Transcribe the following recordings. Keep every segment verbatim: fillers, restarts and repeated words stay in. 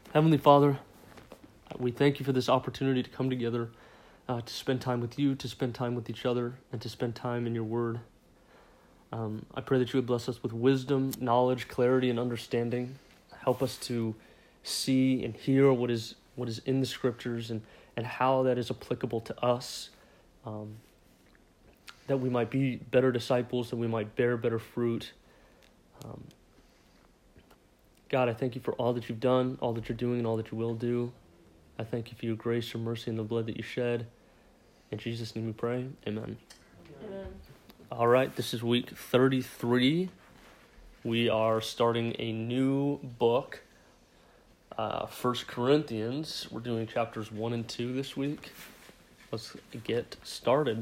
Heavenly Father, we thank you for this opportunity to come together, uh, to spend time with you, to spend time with each other, and to spend time in your word. Um, I pray that you would bless us with wisdom, knowledge, clarity, and understanding. Help us to see and hear what is what is in the scriptures and, and how that is applicable to us, um, that we might be better disciples, that we might bear better fruit. Um, God, I thank you for all that you've done, all that you're doing, and all that you will do. I thank you for your grace, your mercy, and the blood that you shed. In Jesus' name we pray. Amen. Amen. All right, this is week thirty-three. We are starting a new book, uh, First Corinthians. We're doing chapters one and two this week. Let's get started.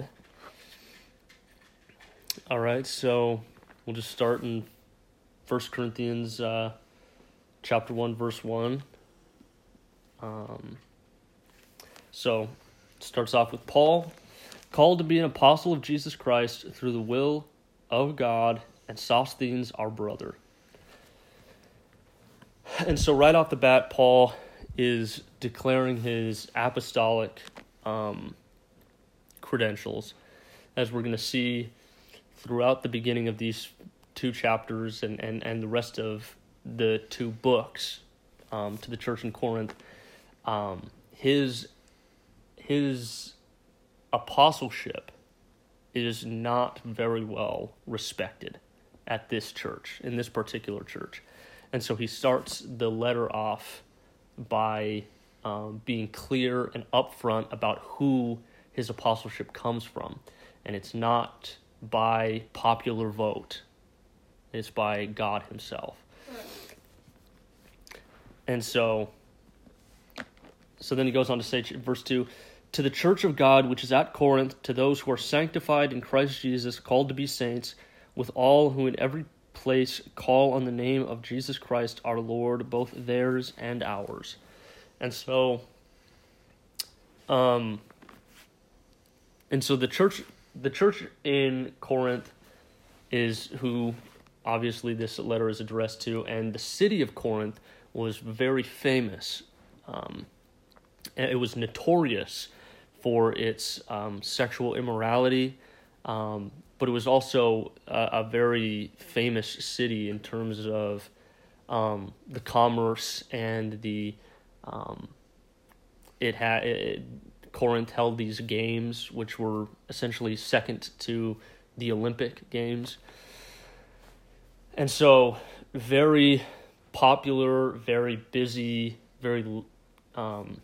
All right, so we'll just start in First Corinthians uh, chapter one, verse one. Um, so it starts off with Paul, called to be an apostle of Jesus Christ through the will of God, and Sosthenes our brother. And so right off the bat, Paul is declaring his apostolic um, credentials, as we're going to see throughout the beginning of these two chapters and, and, and the rest of the two books um, to the church in Corinth. Um, his his apostleship is not very well respected at this church, in this particular church. And so he starts the letter off by um, being clear and upfront about who his apostleship comes from. And it's not by popular vote. It's by God himself. And so, so then he goes on to say, verse two, to the church of God which is at Corinth, to those who are sanctified in Christ Jesus, called to be saints, with all who in every place call on the name of Jesus Christ our Lord, both theirs and ours. And so, um, and so the church, the church in Corinth is who obviously this letter is addressed to, and the city of Corinth was very famous. Um, it was notorious for its um, sexual immorality, um, but it was also a, a very famous city in terms of um, the commerce and the um, it had it, Corinth held these games, which were essentially second to the Olympic Games, and so very popular, very busy, very um,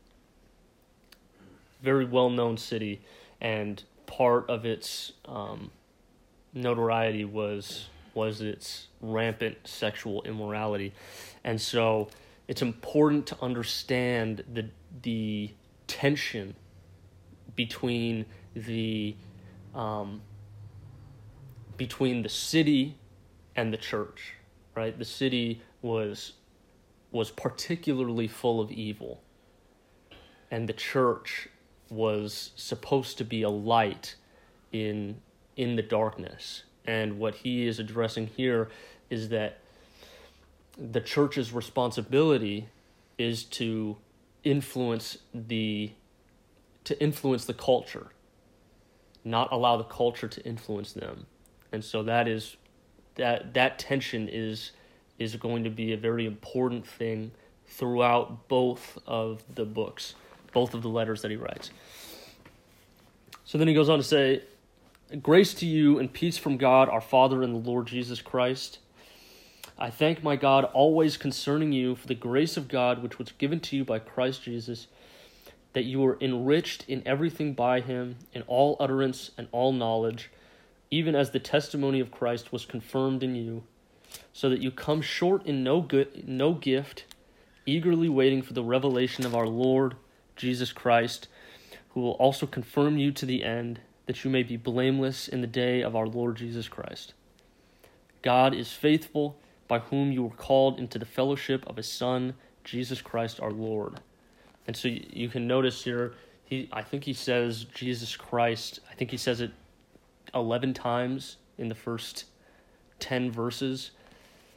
very well-known city, and part of its um, notoriety was was its rampant sexual immorality. And so it's important to understand the the tension between the um, between the city and the church, right? The city was was particularly full of evil, and the church was supposed to be a light in in the darkness. And what he is addressing here is that the church's responsibility is to influence the to influence the culture, not allow the culture to influence them. And so that is that that tension is is going to be a very important thing throughout both of the books, both of the letters that he writes. So then he goes on to say, grace to you and peace from God, our Father, and the Lord Jesus Christ. I thank my God always concerning you for the grace of God which was given to you by Christ Jesus, that you were enriched in everything by him, in all utterance and all knowledge, even as the testimony of Christ was confirmed in you, so that you come short in no good, no gift, eagerly waiting for the revelation of our Lord Jesus Christ, who will also confirm you to the end, that you may be blameless in the day of our Lord Jesus Christ. God is faithful, by whom you were called into the fellowship of his Son, Jesus Christ our Lord. And so you can notice here, he I think he says Jesus Christ, I think he says it eleven times in the first ten verses.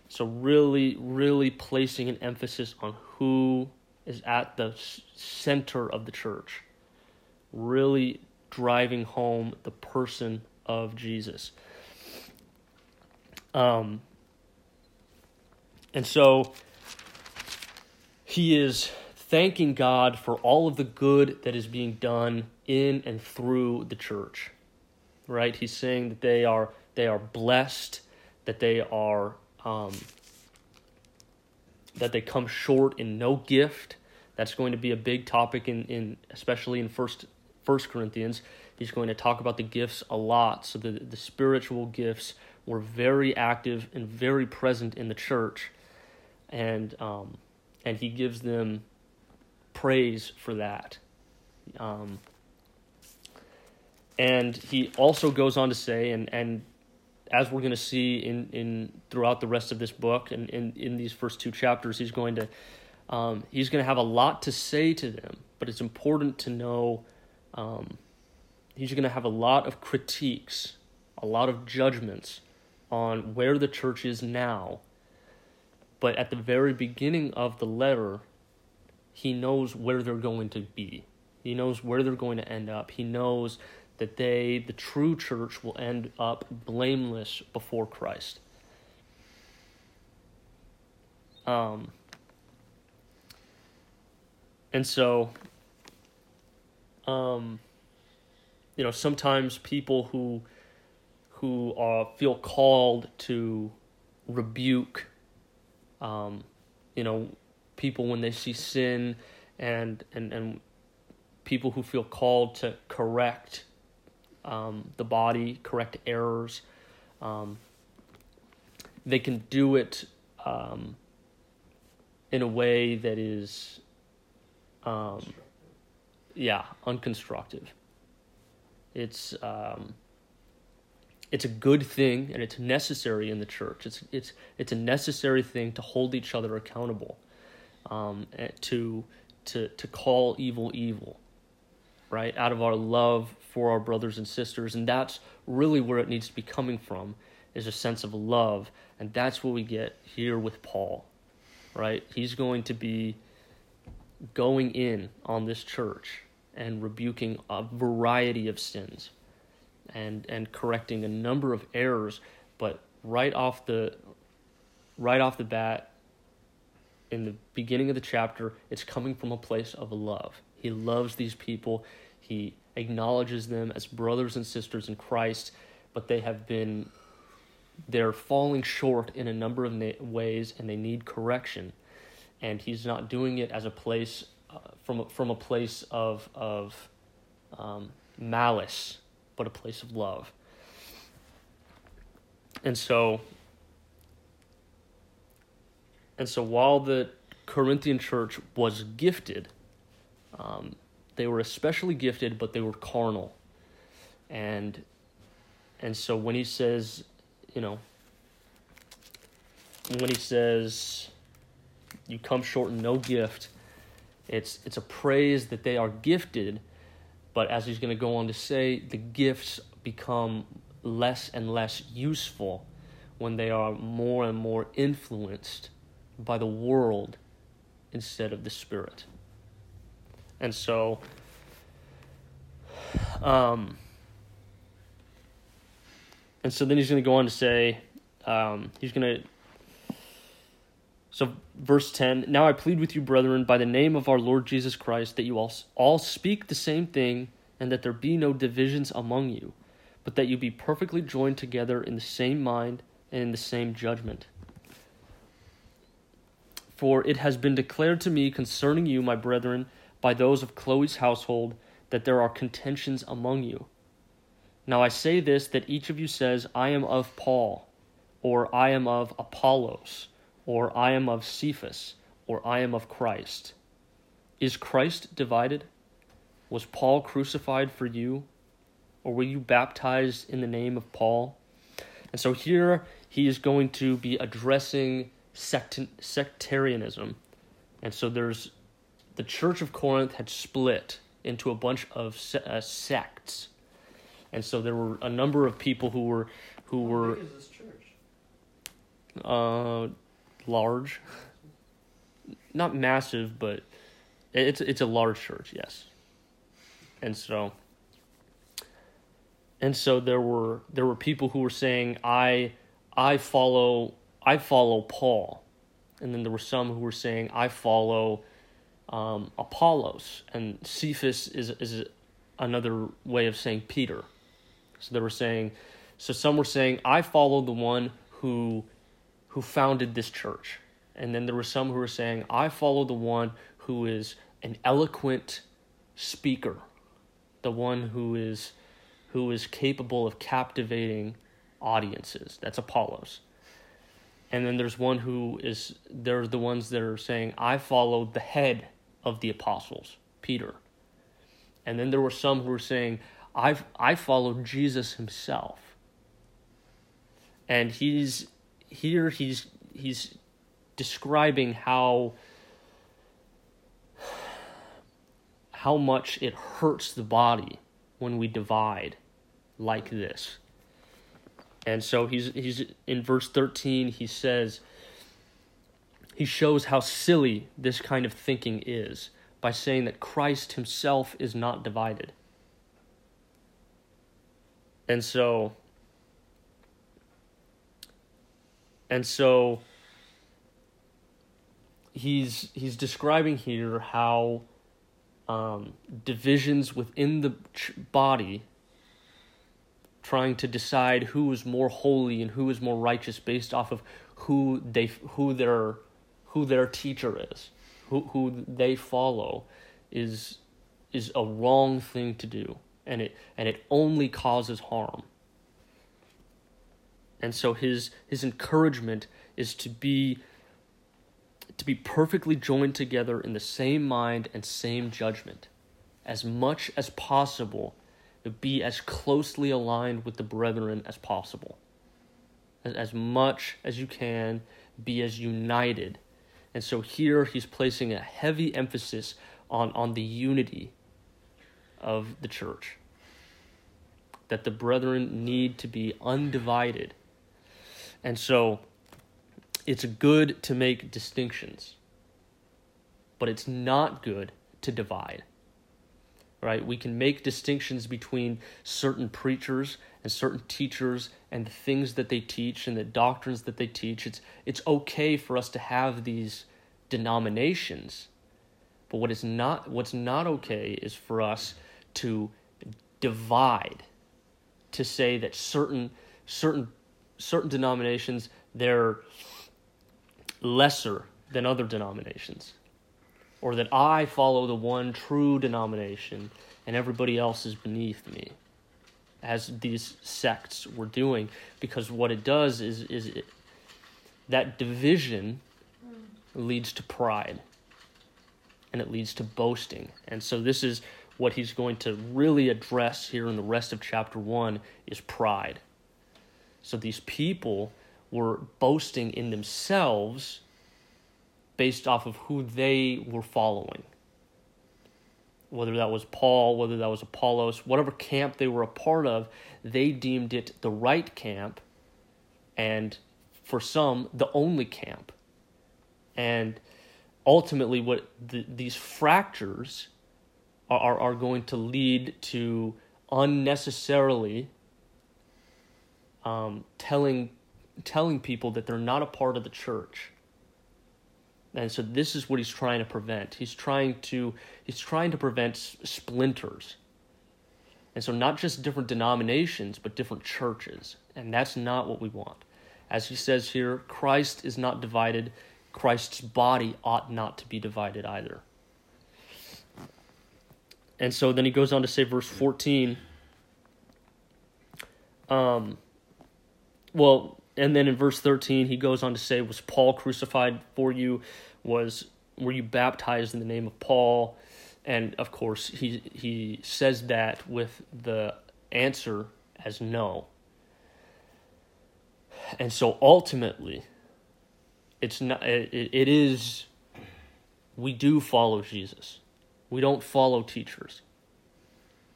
So really, really placing an emphasis on who is at the center of the church. Really driving home the person of Jesus. Um, and so he is thanking God for all of the good that is being done in and through the church. Right? He's saying that they are they are blessed, that they are um, that they come short in no gift. That's going to be a big topic in, in especially in first First Corinthians. He's going to talk about the gifts a lot. So the, the spiritual gifts were very active and very present in the church. And um, and he gives them praise for that. Um, and he also goes on to say, and, and as we're going to see in, in throughout the rest of this book and in, in these first two chapters, he's going to um, he's going to have a lot to say to them. But it's important to know um, he's going to have a lot of critiques, a lot of judgments on where the church is now. But at the very beginning of the letter, he knows where they're going to be. He knows where they're going to end up. He knows that they, the true church, will end up blameless before Christ. Um, and so, um, you know, sometimes people who who uh, feel called to rebuke, um, you know, people when they see sin, and and and people who feel called to correct um, the body, correct errors, um, they can do it um, in a way that is, um, yeah, unconstructive. It's um, it's a good thing, and it's necessary in the church. It's it's it's a necessary thing to hold each other accountable, um, to to to call evil evil, right? Out of our love for our brothers and sisters, and that's really where it needs to be coming from, is a sense of love, and that's what we get here with Paul, right? He's going to be going in on this church and rebuking a variety of sins, and and correcting a number of errors, but right off the right off the bat, in the beginning of the chapter, it's coming from a place of love. He loves these people. He acknowledges them as brothers and sisters in Christ, but they have been, they're falling short in a number of na- ways, and they need correction. And he's not doing it as a place, uh, from, a, from a place of, of um, malice, but a place of love. And so, and so while the Corinthian church was gifted, um, they were especially gifted, but they were carnal. And and so when he says, you know, when he says, you come short in no gift, it's it's a praise that they are gifted, but as he's going to go on to say, the gifts become less and less useful when they are more and more influenced by the world instead of the Spirit. And so, um, and so then he's going to go on to say, um, he's going to, so verse ten, now I plead with you, brethren, by the name of our Lord Jesus Christ, that you all, all speak the same thing, and that there be no divisions among you, but that you be perfectly joined together in the same mind and in the same judgment. For it has been declared to me concerning you, my brethren, by those of Chloe's household, that there are contentions among you. Now I say this, that each of you says, I am of Paul, or I am of Apollos, or I am of Cephas, or I am of Christ. Is Christ divided? Was Paul crucified for you? Or were you baptized in the name of Paul? And so here he is going to be addressing sect- sectarianism. And so there's the Church of Corinth had split into a bunch of se- uh, sects, and so there were a number of people who were who How were. big is this church? Uh, large. Not massive, but it's it's a large church, yes. And so and so there were there were people who were saying, I I follow I follow Paul. And then there were some who were saying, I follow um, Apollos. And Cephas is is another way of saying Peter. So they were saying, so some were saying, I follow the one who who founded this church. And then there were some who were saying, I follow the one who is an eloquent speaker, the one who is who is capable of captivating audiences. That's Apollos. And then there's one who is, they're the ones that are saying, I follow the head of the apostles, Peter. And then there were some who were saying, I I follow Jesus himself. And he's here he's he's describing how how much it hurts the body when we divide like this. And so he's he's in verse thirteen, he says, he shows how silly this kind of thinking is by saying that Christ himself is not divided. And so and so he's he's describing here how um, divisions within the ch- body, trying to decide who is more holy and who is more righteous based off of who they who their who their teacher is, who who they follow, is is a wrong thing to do, and it and it only causes harm. And so his his encouragement is to be to be perfectly joined together in the same mind and same judgment, as much as possible, to be as closely aligned with the brethren as possible. As, as much as you can, be as united. And so here he's placing a heavy emphasis on, on the unity of the church. That the brethren need to be undivided. And so it's good to make distinctions, but it's not good to divide. Right? We can make distinctions between certain preachers and certain teachers and the things that they teach and the doctrines that they teach. It's it's okay for us to have these denominations, but what is not what's not okay is for us to divide, to say that certain certain certain denominations, they're lesser than other denominations, or that I follow the one true denomination and everybody else is beneath me, as these sects were doing. Because what it does is is it, that division leads to pride, and it leads to boasting. And so this is what he's going to really address here in the rest of chapter one, is pride. So these people were boasting in themselves based off of who they were following. Whether that was Paul, whether that was Apollos, whatever camp they were a part of, they deemed it the right camp, and for some, the only camp. And ultimately, what the, these fractures are, are, are going to lead to unnecessarily um, telling telling people that they're not a part of the church. And so this is what he's trying to prevent. He's trying to he's trying to prevent splinters. And so not just different denominations, but different churches. And that's not what we want. As he says here, Christ is not divided. Christ's body ought not to be divided either. And so then he goes on to say, verse fourteen, um, well, and then in verse thirteen, he goes on to say, was Paul crucified for you? Was were you baptized in the name of Paul? And of course, he he says that with the answer as no. And so ultimately, it's not. It, it is. We do follow Jesus. We don't follow teachers.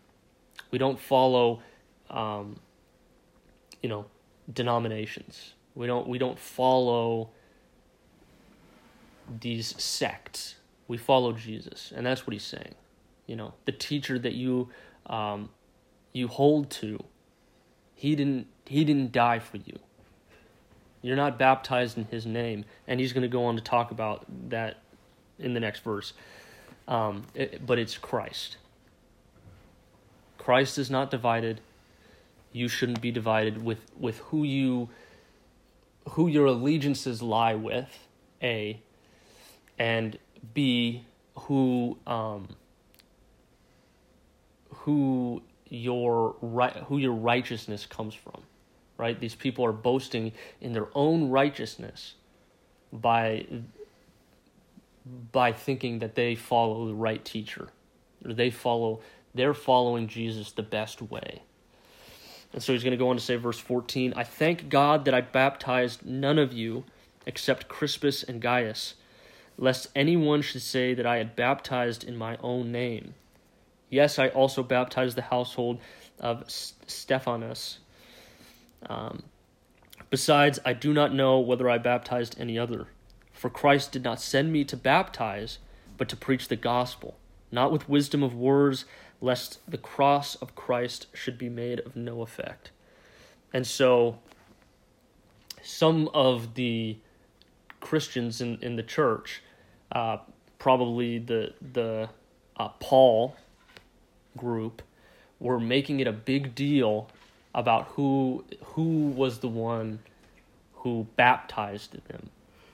We don't follow, um, you know, denominations. We don't we don't follow these sects. We follow Jesus, and that's what he's saying. You know, the teacher that you um, you hold to, he didn't he didn't die for you. You're not baptized in his name, and he's going to go on to talk about that in the next verse. Um, it, but it's Christ. Christ is not divided. You shouldn't be divided with, with who you who your allegiances lie with, A, and B, who um, who your right who your righteousness comes from. Right? These people are boasting in their own righteousness by by thinking that they follow the right teacher, or they follow they're following Jesus the best way. And so he's going to go on to say, verse fourteen, I thank God that I baptized none of you except Crispus and Gaius, lest anyone should say that I had baptized in my own name. Yes, I also baptized the household of Stephanas. Um, besides, I do not know whether I baptized any other. For Christ did not send me to baptize, but to preach the gospel, not with wisdom of words, lest the cross of Christ should be made of no effect. And so, some of the Christians in, in the church, uh, probably the the uh, Paul group, were making it a big deal about who who was the one who baptized them.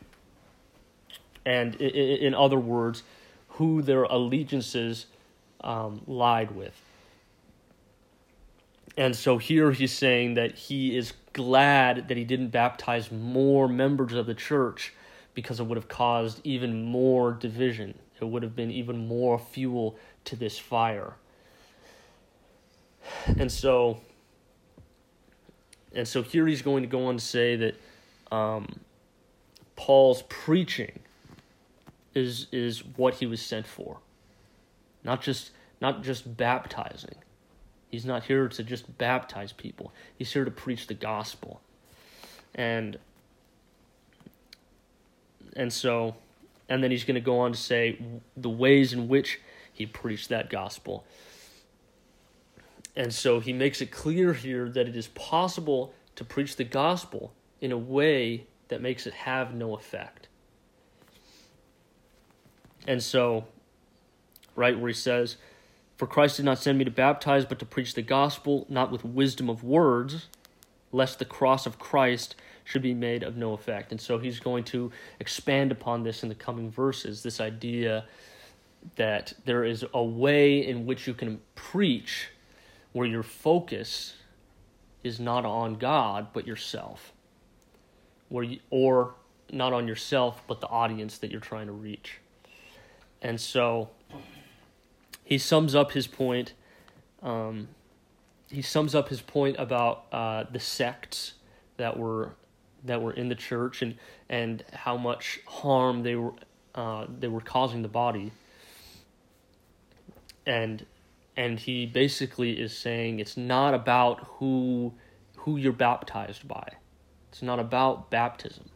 And in other words, who their allegiances um, lied with. And so here he's saying that he is glad that he didn't baptize more members of the church, because it would have caused even more division. It would have been even more fuel to this fire. And so, and so here he's going to go on to say that um, Paul's preaching is is what he was sent for. Not just not just baptizing. He's not here to just baptize people. He's here to preach the gospel. And and so and then he's going to go on to say the ways in which he preached that gospel. And so he makes it clear here that it is possible to preach the gospel in a way that makes it have no effect. And so, right where he says, for Christ did not send me to baptize, but to preach the gospel, not with wisdom of words, lest the cross of Christ should be made of no effect. And so he's going to expand upon this in the coming verses, this idea that there is a way in which you can preach where your focus is not on God, but yourself. Where you, or not on yourself, but the audience that you're trying to reach. And so he sums up his point. Um, he sums up his point about uh, the sects that were that were in the church and and how much harm they were uh, they were causing the body. And and he basically is saying it's not about who who you're baptized by. It's not about baptism.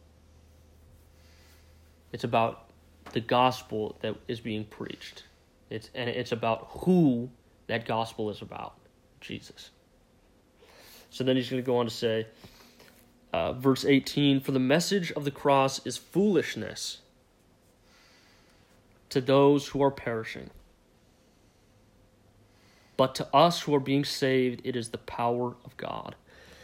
It's about the gospel that is being preached. It's and it's about who that gospel is about, Jesus. So then he's going to go on to say, uh, verse eighteen, for the message of the cross is foolishness to those who are perishing. But to us who are being saved, it is the power of God.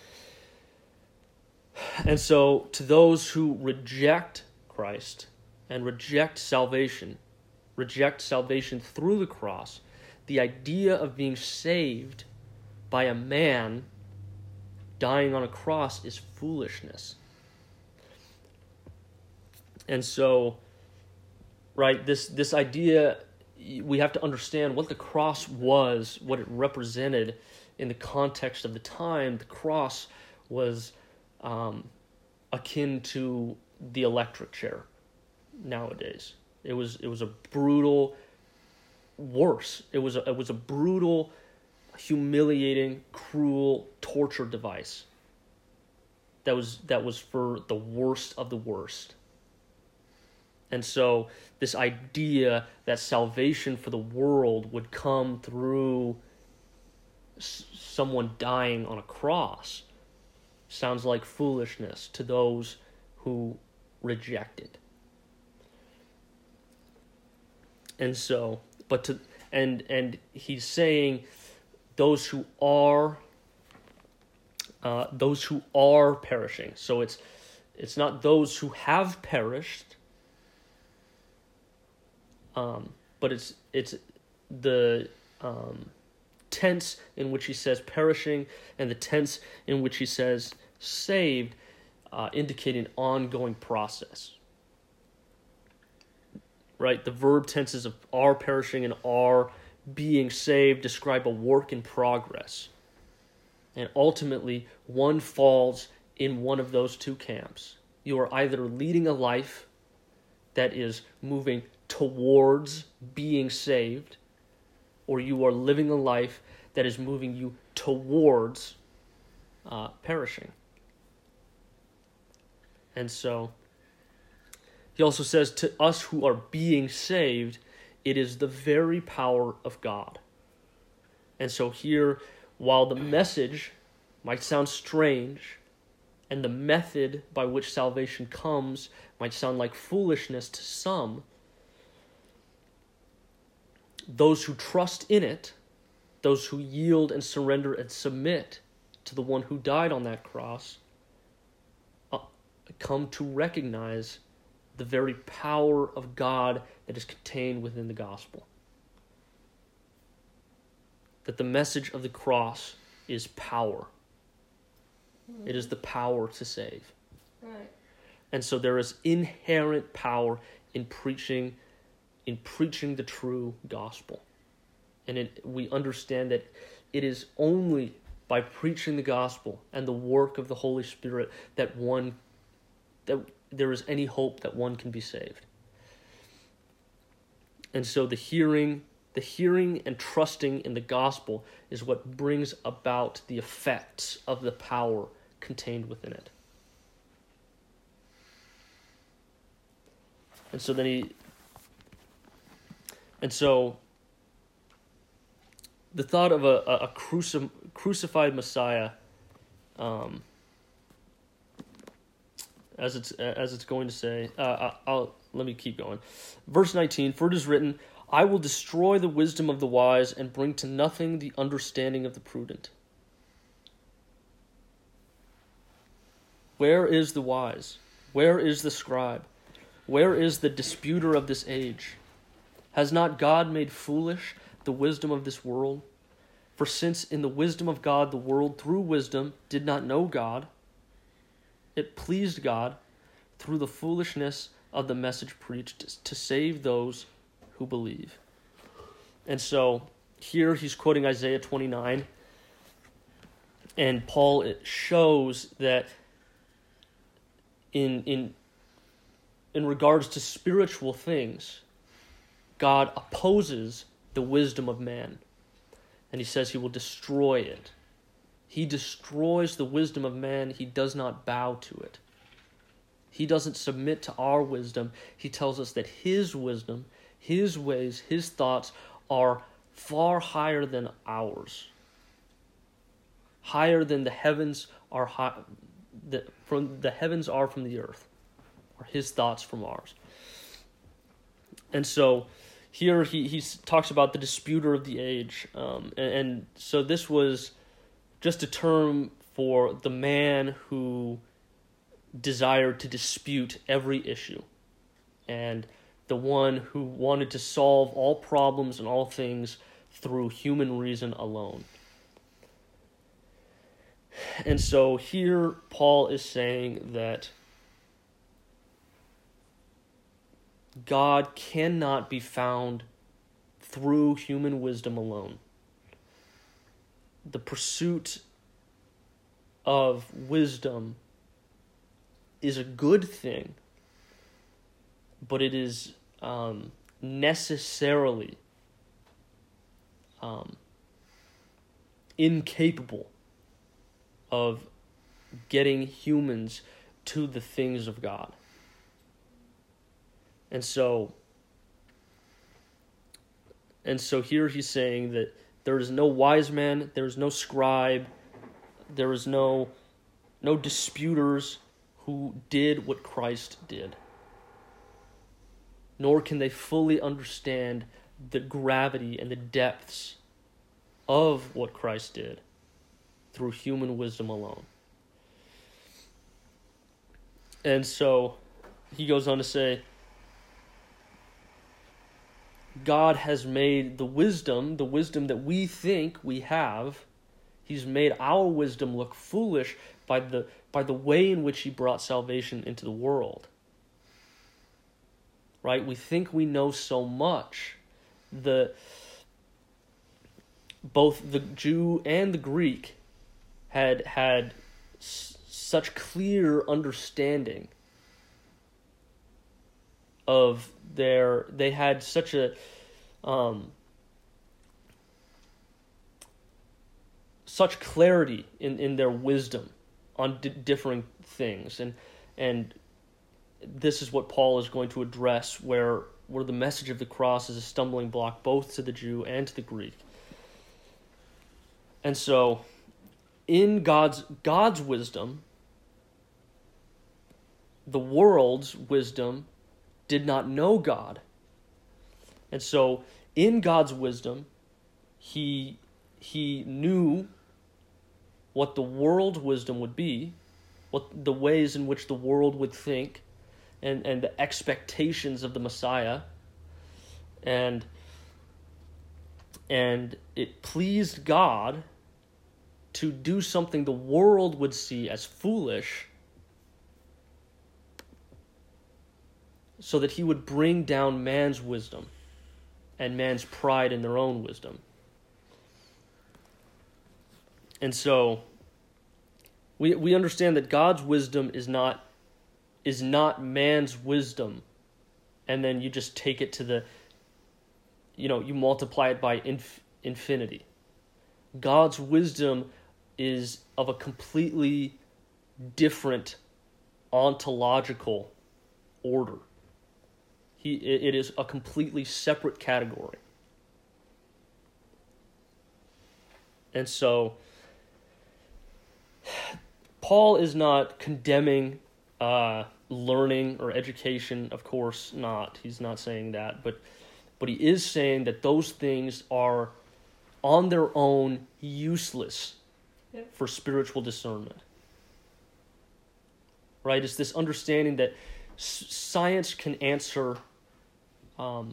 And so, to those who reject Christ and reject salvation, reject salvation through the cross, the idea of being saved by a man dying on a cross is foolishness. And so, right, this, this idea, we have to understand what the cross was, what it represented in the context of the time. The cross was um, akin to the electric chair nowadays. It was it was a brutal, worse. It was a, it was a brutal, humiliating, cruel torture device. that was that was for the worst of the worst. And so this idea that salvation for the world would come through s- someone dying on a cross sounds like foolishness to those who reject it. And so, but to and and he's saying those who are uh, those who are perishing. So it's it's not those who have perished. Um, but it's it's the um, tense in which he says perishing and the tense in which he says saved, uh, indicating an ongoing process. Right? The verb tenses of are perishing and are being saved describe a work in progress. And ultimately, one falls in one of those two camps. You are either leading a life that is moving towards being saved, or you are living a life that is moving you towards uh, perishing. And so, he also says to us who are being saved, it is the very power of God. And so here, while the message might sound strange, and the method by which salvation comes might sound like foolishness to some, those who trust in it, those who yield and surrender and submit to the one who died on that cross, uh, come to recognize the very power of God that is contained within the gospel. That the message of the cross is power. Mm-hmm. It is the power to save. Right. And so there is inherent power in preaching in preaching the true gospel. And it, we understand that it is only by preaching the gospel and the work of the Holy Spirit that one that there is any hope that one can be saved. And so the hearing, the hearing and trusting in the gospel is what brings about the effects of the power contained within it. And so then he And so, the thought of a, a, a cruci- crucified Messiah, um, as it's as it's going to say, uh, I'll let me keep going. Verse nineteen: For it is written, "I will destroy the wisdom of the wise and bring to nothing the understanding of the prudent." Where is the wise? Where is the scribe? Where is the disputer of this age? Has not God made foolish the wisdom of this world? For since in the wisdom of God the world through wisdom did not know God, it pleased God through the foolishness of the message preached to save those who believe. And so here he's quoting Isaiah twenty-nine, and Paul it shows that in in in regards to spiritual things, God opposes the wisdom of man, and he says he will destroy it. He destroys the wisdom of man. He does not bow to it. He doesn't submit to our wisdom. He tells us that his wisdom, his ways, his thoughts are far higher than ours. Higher than the heavens are high, the, from the heavens are from the earth, or his thoughts from ours. And so here he, he talks about the disputer of the age. Um, and, and so this was just a term for the man who desired to dispute every issue, and the one who wanted to solve all problems and all things through human reason alone. And so here Paul is saying that God cannot be found through human wisdom alone. The pursuit of wisdom is a good thing, but it is um, necessarily um, incapable of getting humans to the things of God. And so, and so here he's saying that there is no wise man, there is no scribe, there is no, no disputers who did what Christ did. Nor can they fully understand the gravity and the depths of what Christ did through human wisdom alone. And so he goes on to say, God has made the wisdom, the wisdom that we think we have, he's made our wisdom look foolish by the by the way in which he brought salvation into the world. Right? We think we know so much. The both the Jew and the Greek had had s- such clear understanding of their, they had such a um, such clarity in, in their wisdom on d- differing things, and and this is what Paul is going to address, where where the message of the cross is a stumbling block both to the Jew and to the Greek. And so, in God's God's wisdom, the world's wisdom did not know God. And so, in God's wisdom, he he knew what the world's wisdom would be, what the ways in which the world would think, and, and the expectations of the Messiah. And and it pleased God to do something the world would see as foolish, so that he would bring down man's wisdom and man's pride in their own wisdom. And so we we understand that God's wisdom is not is not man's wisdom, and then you just take it to the, you know, you multiply it by inf- infinity. God's wisdom is of a completely different ontological order. He, it is a completely separate category. And so, Paul is not condemning uh, learning or education, of course not. He's not saying that, but but he is saying that those things are on their own useless yep. for spiritual discernment. Right? It's this understanding that s- science can answer um,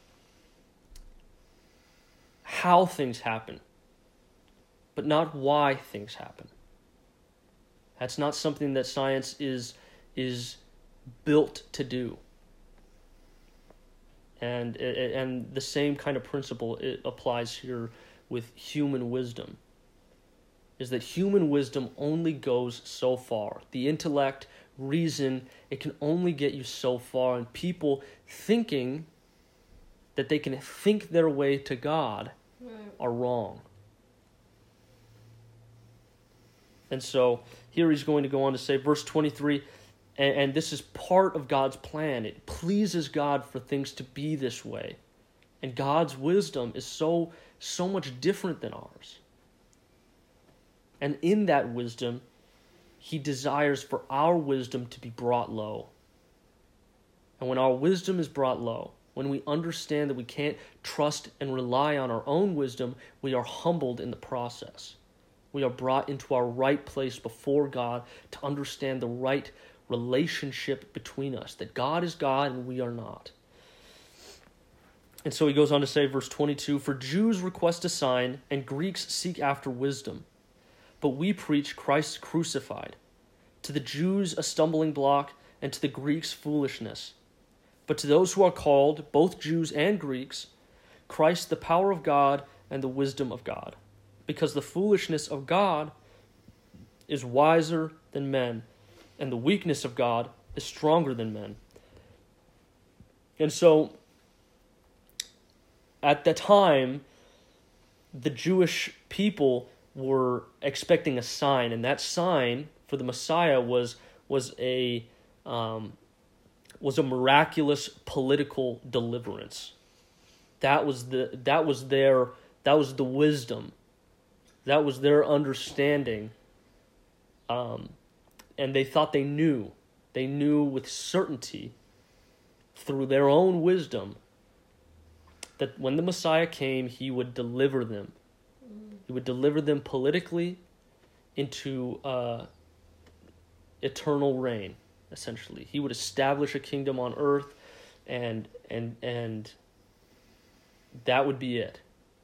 how things happen, but not why things happen. That's not something that science is is built to do. And and the same kind of principle it applies here with human wisdom. Is that human wisdom only goes so far. The intellect, reason, it can only get you so far. And people thinking that they can think their way to God right. are wrong. And so here he's going to go on to say, verse twenty-three, and, and this is part of God's plan. It pleases God for things to be this way. And God's wisdom is so, so much different than ours. And in that wisdom, he desires for our wisdom to be brought low. And when our wisdom is brought low, when we understand that we can't trust and rely on our own wisdom, we are humbled in the process. We are brought into our right place before God to understand the right relationship between us, that God is God and we are not. And so he goes on to say, verse twenty-two, for Jews request a sign and Greeks seek after wisdom, but we preach Christ crucified. To the Jews a stumbling block, and to the Greeks foolishness. But to those who are called, both Jews and Greeks, Christ the power of God and the wisdom of God. Because the foolishness of God is wiser than men, and the weakness of God is stronger than men. And so, at the time, the Jewish people were expecting a sign, and that sign for the Messiah was was a um, was a miraculous political deliverance. That was the that was their that was the wisdom. That was their understanding. Um, and they thought they knew. They knew with certainty through their own wisdom that when the Messiah came, he would deliver them. He would deliver them politically into uh, eternal reign, essentially. He would establish a kingdom on earth, and and and that would be it.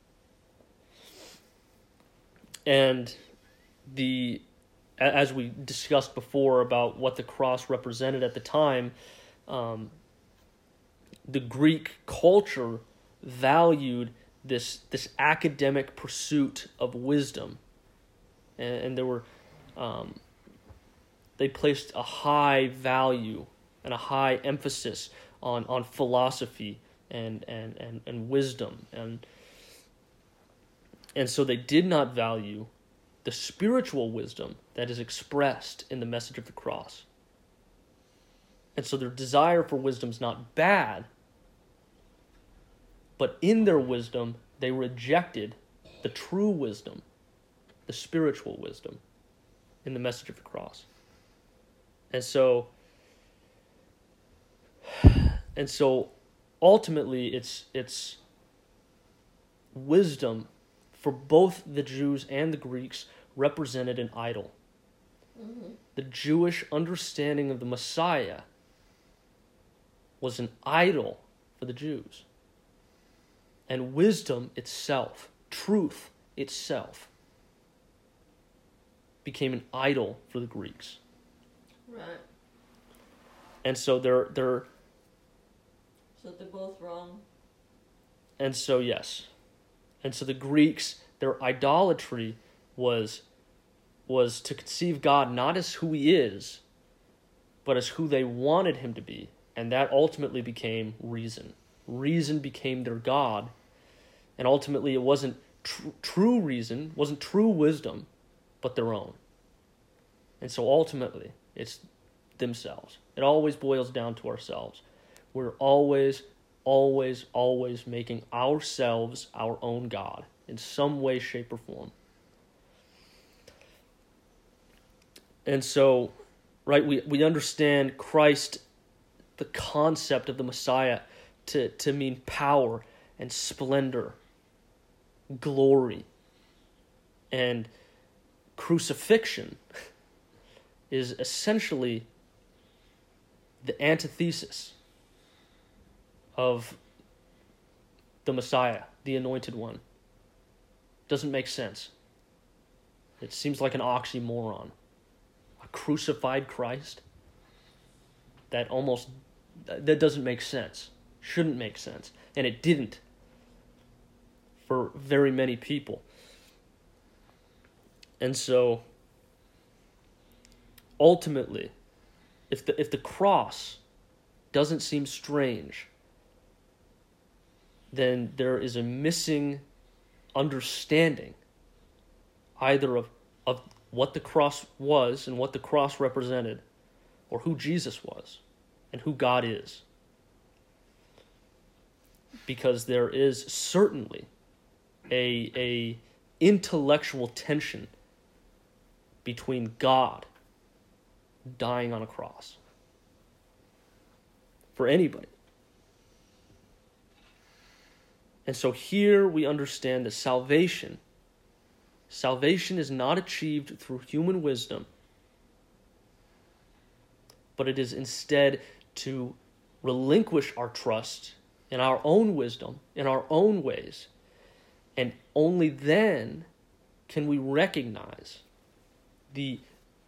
And the as we discussed before about what the cross represented at the time, um, the Greek culture valued this this academic pursuit of wisdom, and, and there were um, they placed a high value and a high emphasis on, on philosophy and, and, and, and wisdom, and and so they did not value the spiritual wisdom that is expressed in the message of the cross. And so their desire for wisdom is not bad, but in their wisdom, they rejected the true wisdom, the spiritual wisdom, in the message of the cross. And so, and so, ultimately, it's it's wisdom for both the Jews and the Greeks represented an idol. Mm-hmm. The Jewish understanding of the Messiah was an idol for the Jews. And wisdom itself, truth itself, became an idol for the Greeks. Right. And so they're they're So they're both wrong. And so yes. And so the Greeks, their idolatry was was to conceive God not as who he is, but as who they wanted him to be. And that ultimately became reason. Reason became their God. And ultimately it wasn't tr- true reason, wasn't true wisdom, but their own. And so ultimately it's themselves. It always boils down to ourselves. We're always, always, always making ourselves our own God in some way, shape, or form. And so, right, we, we understand Christ, the concept of the Messiah, to, to mean power and splendor, glory. And crucifixion is essentially the antithesis of the Messiah, the anointed one. Doesn't make sense. It seems like an oxymoron. A crucified Christ? That almost, that doesn't make sense. Shouldn't make sense. And it didn't for very many people. And so, ultimately, if the if the cross doesn't seem strange, then there is a missing understanding either of, of what the cross was and what the cross represented, or who Jesus was and who God is. Because there is certainly a, a intellectual tension between God dying on a cross for anybody. And so here we understand that salvation, salvation is not achieved through human wisdom, but it is instead to relinquish our trust in our own wisdom, in our own ways, and only then can we recognize the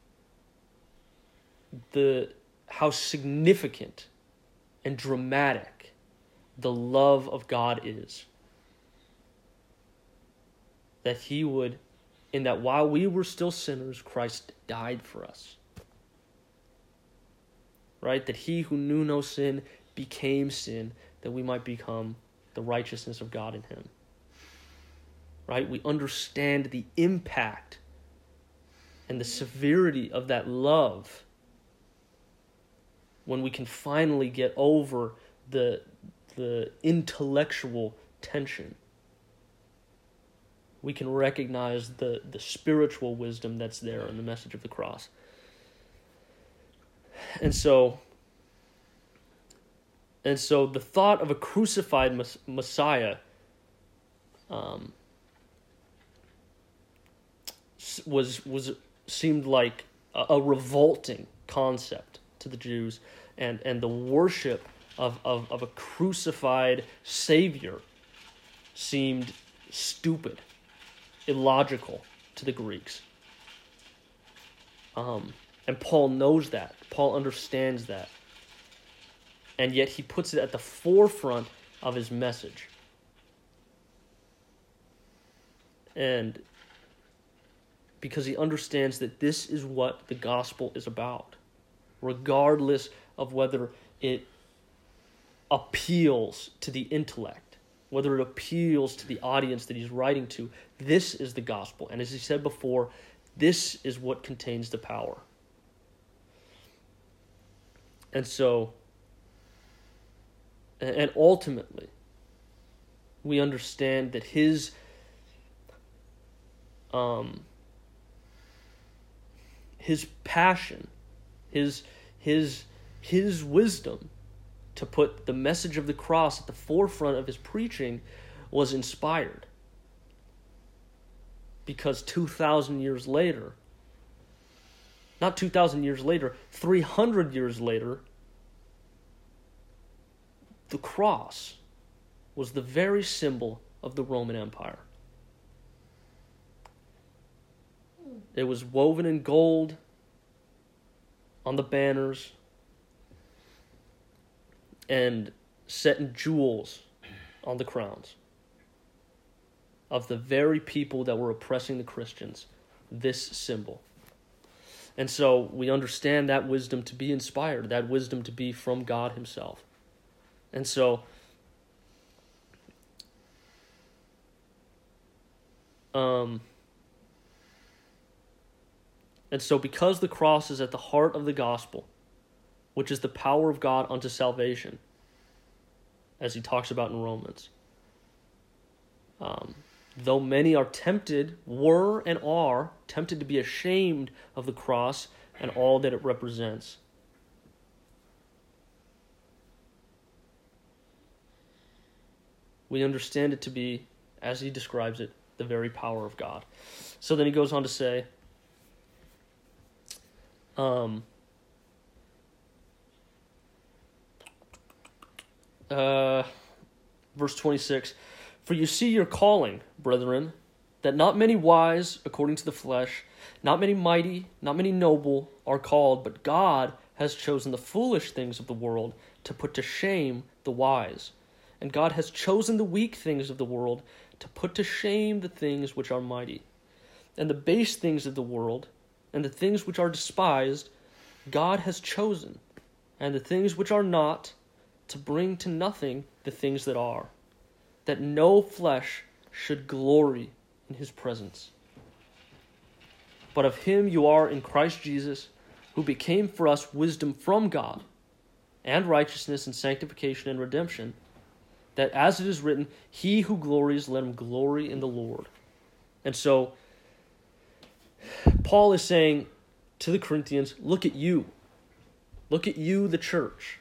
the how significant and dramatic the love of God is. That he would, in that while we were still sinners, Christ died for us. Right? That he who knew no sin became sin, that we might become the righteousness of God in him. Right? We understand the impact and the severity of that love, when we can finally get over the, the intellectual tension, we can recognize the, the spiritual wisdom that's there in the message of the cross. And so, and so the thought of a crucified Messiah um, was was seemed like a, a revolting concept to the Jews, and, and the worship of, of, of a crucified Savior seemed stupid, illogical to the Greeks. Um, and Paul knows that. Paul understands that. And yet he puts it at the forefront of his message. And because he understands that this is what the gospel is about, regardless of whether it appeals to the intellect, whether it appeals to the audience that he's writing to. This is the gospel. And as he said before, this is what contains the power. And so, and ultimately, we understand that his um, his passion, his his his wisdom to put the message of the cross at the forefront of his preaching was inspired. Because two thousand years later, not two thousand years later, three hundred years later, the cross was the very symbol of the Roman Empire. It was woven in gold on the banners and set in jewels on the crowns of the very people that were oppressing the Christians, this symbol. And so we understand that wisdom to be inspired, that wisdom to be from God himself. And so, um, and so because the cross is at the heart of the gospel, which is the power of God unto salvation, as he talks about in Romans, um, though many are tempted, were and are tempted to be ashamed of the cross and all that it represents, we understand it to be, as he describes it, the very power of God. So then he goes on to say, um, uh, verse twenty-six, for you see your calling, brethren, that not many wise according to the flesh, not many mighty, not many noble are called, but God has chosen the foolish things of the world to put to shame the wise. And God has chosen the weak things of the world to put to shame the things which are mighty. And the base things of the world, and the things which are despised, God has chosen, and the things which are not, to bring to nothing the things that are, that no flesh should glory in his presence. But of him you are in Christ Jesus, who became for us wisdom from God, and righteousness and sanctification and redemption, that as it is written, he who glories, let him glory in the Lord. And so, Paul is saying to the Corinthians, look at you. Look at you, the church.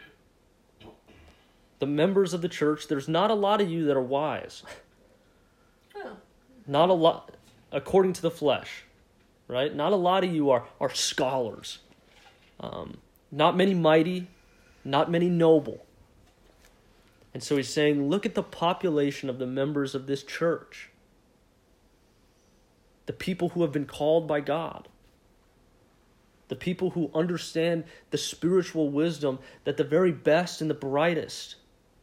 The members of the church, there's not a lot of you that are wise. Oh. Not a lot, according to the flesh, right? Not a lot of you are, are scholars. Um, not many mighty, not many noble. And so he's saying, look at the population of the members of this church. The people who have been called by God. The people who understand the spiritual wisdom that the very best and the brightest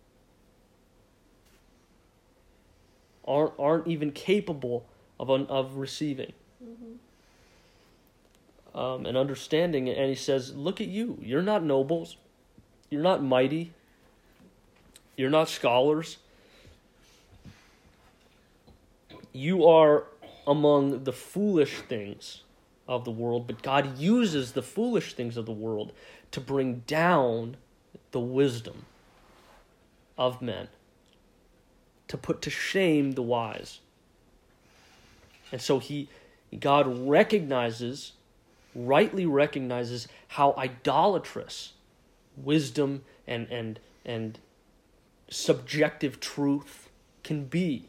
aren't, aren't even capable of, of receiving. Mm-hmm. Um, and understanding. And he says, look at you. You're not nobles. You're not mighty. You're not scholars. You are among the foolish things of the world, but God uses the foolish things of the world to bring down the wisdom of men, to put to shame the wise. And so he, God recognizes, rightly recognizes how idolatrous wisdom and and and subjective truth can be.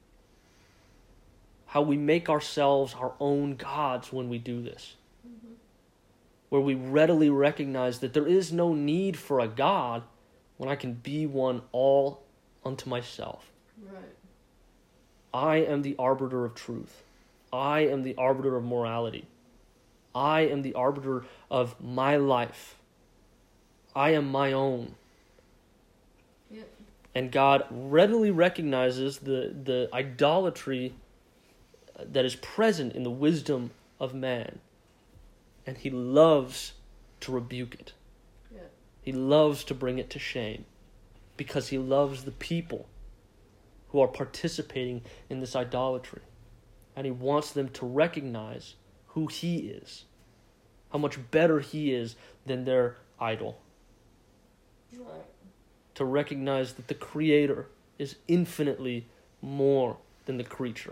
How we make ourselves our own gods when we do this. Mm-hmm. Where we readily recognize that there is no need for a God when I can be one all unto myself. Right. I am the arbiter of truth. I am the arbiter of morality. I am the arbiter of my life. I am my own. Yep. And God readily recognizes the, the idolatry that is present in the wisdom of man. And he loves to rebuke it. Yeah. He loves to bring it to shame because he loves the people who are participating in this idolatry. And he wants them to recognize who he is, how much better he is than their idol. Right. To recognize that the Creator is infinitely more than the creature.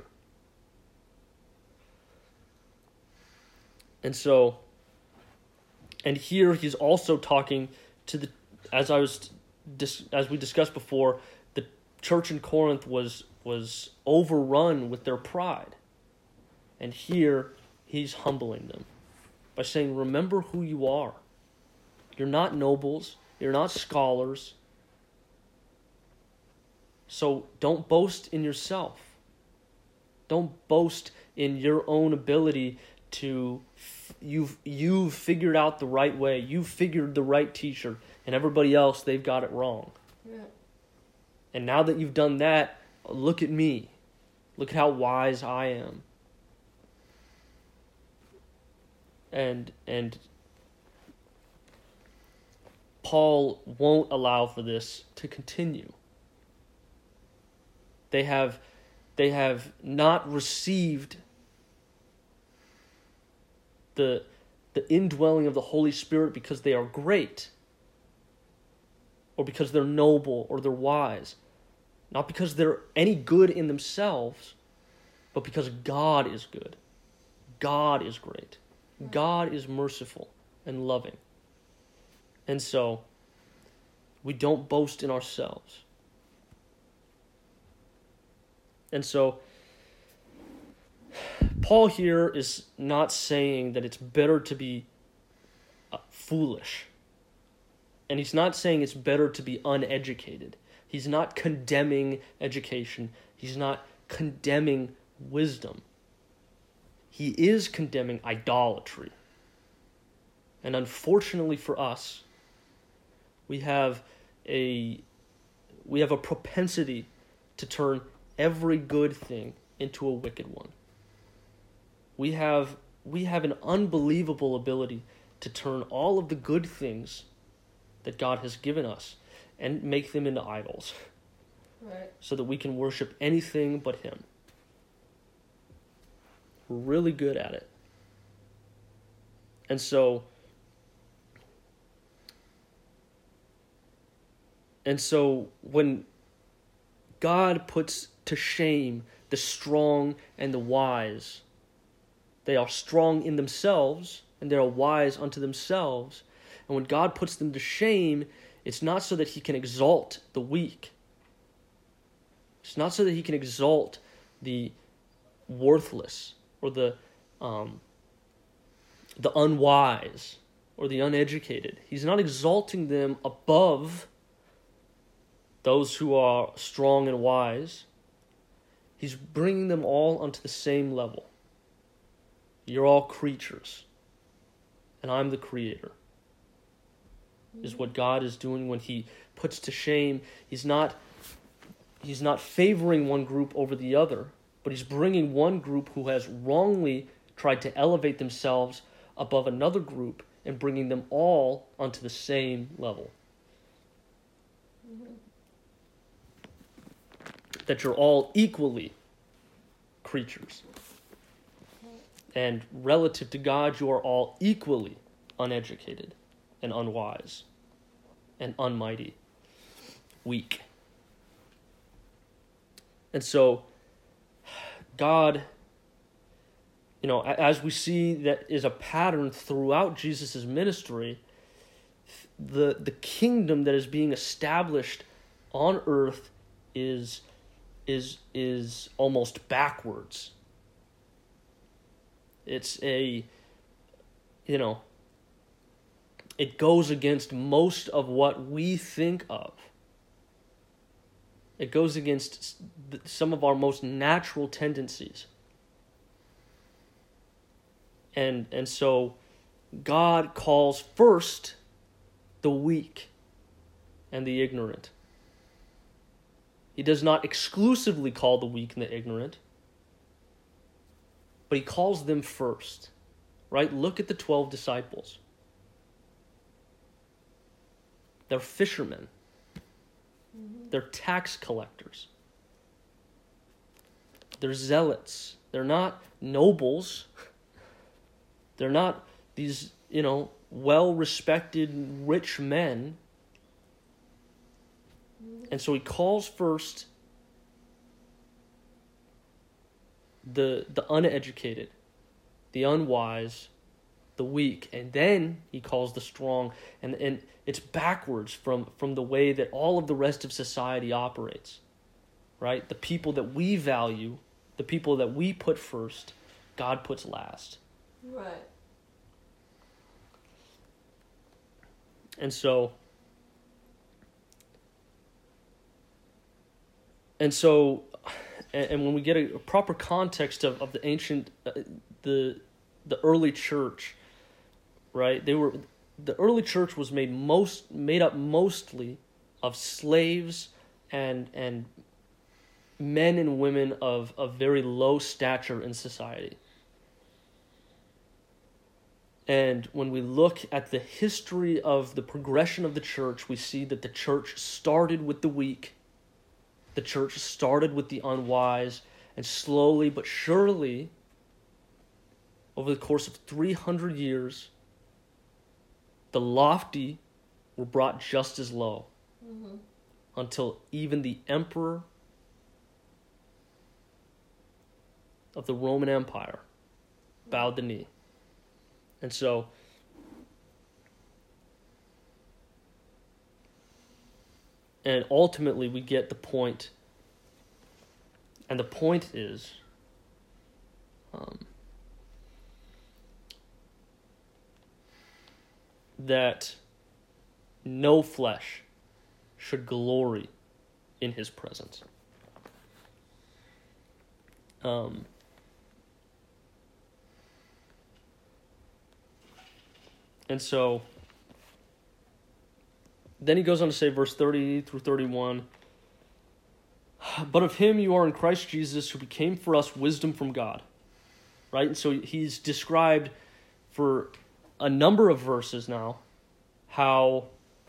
And so, and here he's also talking to the, as I was, as we discussed before, the church in Corinth was was overrun with their pride. And here he's humbling them by saying, remember who you are. You're not nobles. You're not scholars. So don't boast in yourself. Don't boast in your own ability to, you've, you've figured out the right way. You've figured the right teacher. And everybody else, they've got it wrong. Yeah. And now that you've done that, look at me. Look at how wise I am. And and Paul won't allow for this to continue. They have they have not received the the indwelling of the Holy Spirit because they are great, or because they're noble or they're wise. Not because they're any good in themselves, but because God is good. God is great. God is merciful and loving. And so, we don't boast in ourselves. And so, Paul here is not saying that it's better to be uh, foolish. And he's not saying it's better to be uneducated. He's not condemning education. He's not condemning wisdom. He is condemning idolatry. And unfortunately for us, we have a we have a propensity to turn every good thing into a wicked one. We have we have an unbelievable ability to turn all of the good things that God has given us and make them into idols. Right. So that we can worship anything but him. We're really good at it. And so, and so when God puts to shame the strong and the wise, they are strong in themselves and they are wise unto themselves. And when God puts them to shame, it's not so that he can exalt the weak. It's not so that he can exalt the worthless or the um, the unwise or the uneducated. He's not exalting them above those who are strong and wise. He's bringing them all onto the same level. You're all creatures, and I'm the creator. Is what God is doing when he puts to shame. He's not he's not favoring one group over the other, but he's bringing one group who has wrongly tried to elevate themselves above another group and bringing them all onto the same level. Mm-hmm. That you're all equally creatures. And relative to God, you are all equally uneducated and unwise and unmighty, weak. And so, God, you know, as we see that is a pattern throughout Jesus' ministry, the, the kingdom that is being established on earth is, is, is almost backwards. It's a, you know, it goes against most of what we think of. It goes against some of our most natural tendencies. And and so God calls first the weak and the ignorant. He does not exclusively call the weak and the ignorant, but he calls them first. Right? Look at the twelve disciples. They're fishermen. Mm-hmm. They're tax collectors. They're zealots. They're not nobles. They're not these, you know, well-respected rich men. Mm-hmm. And so he calls first the the uneducated, the unwise, the weak, and then he calls the strong, and and it's backwards from, from the way that all of the rest of society operates, right? The people that we value, the people that we put first, God puts last. Right. And so, and so, and, and when we get a, a proper context of, of the ancient, uh, the the early church, right? They were the early church was made most made up mostly of slaves and and men and women of, of very low stature in society. And when we look at the history of the progression of the church, we see that the church started with the weak. The church started with the unwise, and slowly but surely, over the course of three hundred years, the lofty were brought just as low, mm-hmm. until even the emperor of the Roman Empire bowed the knee. And so, and ultimately we get the point, and the point is, um, that no flesh should glory in his presence. Um, and so, then he goes on to say, verse thirty through thirty-one, but of him you are in Christ Jesus, who became for us wisdom from God. Right? And so he's described for a number of verses now how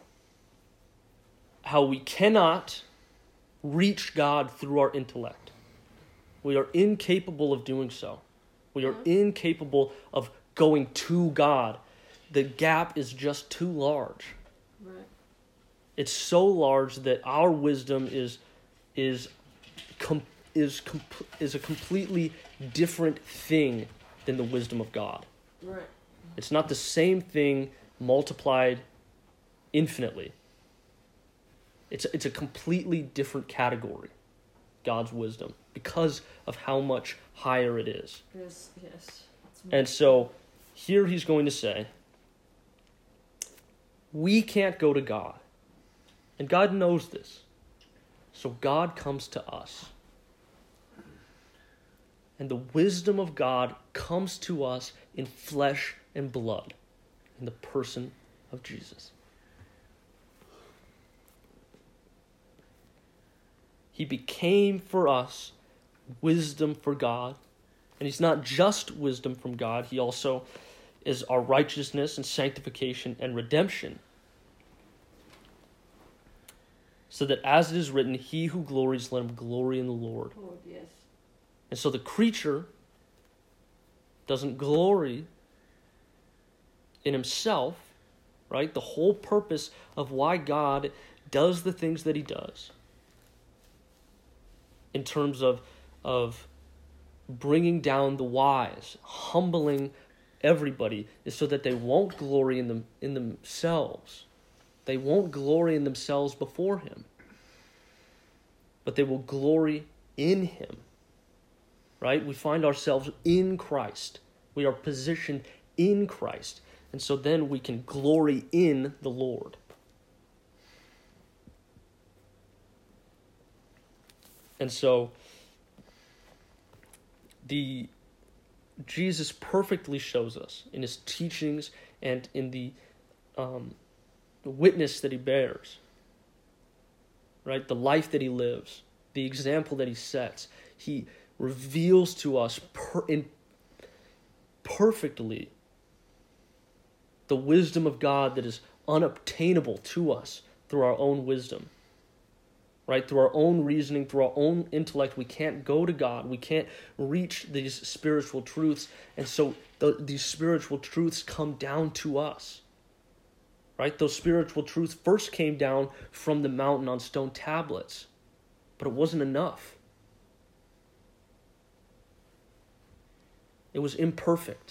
how we cannot reach God through our intellect. We are incapable of doing so. We are incapable of going to God. The gap is just too large. Right. It's so large that our wisdom is is com- is com- is a completely different thing than the wisdom of God. Right. It's not the same thing multiplied infinitely. It's it's a completely different category, God's wisdom, because of how much higher it is. Yes, yes. And so here he's going to say, we can't go to God. And God knows this. So God comes to us. And the wisdom of God comes to us in flesh and blood, in the person of Jesus. He became for us wisdom for God. And he's not just wisdom from God, he also is our righteousness and sanctification and redemption. So that as it is written, he who glories, let him glory in the Lord. Lord, yes. And so the creature doesn't glory in himself, right? The whole purpose of why God does the things that he does in terms of, of bringing down the wise, humbling everybody, is so that they won't glory in them in themselves. They won't glory in themselves before him, but they will glory in him. Right? We find ourselves in Christ. We are positioned in Christ. And so then we can glory in the Lord. And so the Jesus perfectly shows us in his teachings and in the, um, the witness that he bears, right? The life that he lives, the example that he sets. He reveals to us per, in perfectly the wisdom of God that is unobtainable to us through our own wisdom. Right? Through our own reasoning, through our own intellect, we can't go to God. We can't reach these spiritual truths. And so the, these spiritual truths come down to us. Right? Those spiritual truths first came down from the mountain on stone tablets. But it wasn't enough. It was imperfect.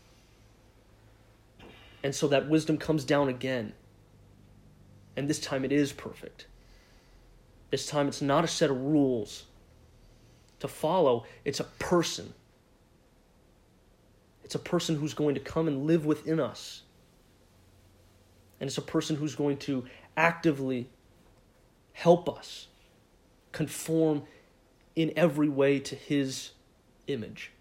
And so that wisdom comes down again. And this time it is perfect. This time it's not a set of rules to follow. It's a person. It's a person who's going to come and live within us. And it's a person who's going to actively help us conform in every way to his image.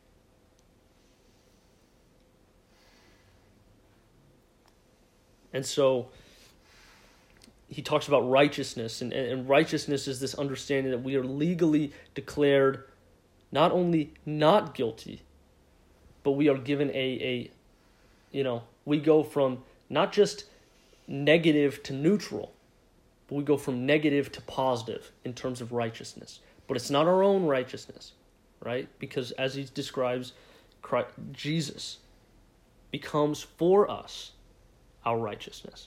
And so he talks about righteousness, and, and righteousness is this understanding that we are legally declared not only not guilty, but we are given a, a you know, we go from not just negative to neutral, but we go from negative to positive in terms of righteousness. But it's not our own righteousness, right? Because as he describes, Christ, Jesus becomes for us our righteousness.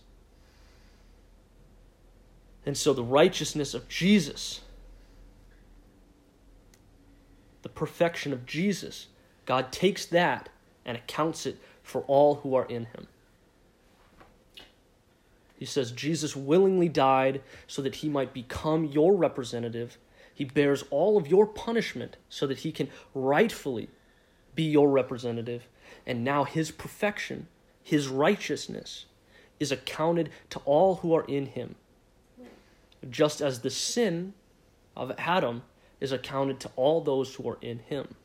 And so the righteousness of Jesus, the perfection of Jesus, God takes that and accounts it for all who are in him. He says Jesus willingly died so that he might become your representative. He bears all of your punishment so that he can rightfully be your representative. And now his perfection, his righteousness, is accounted to all who are in him. Just as the sin of Adam is accounted to all those who are in him.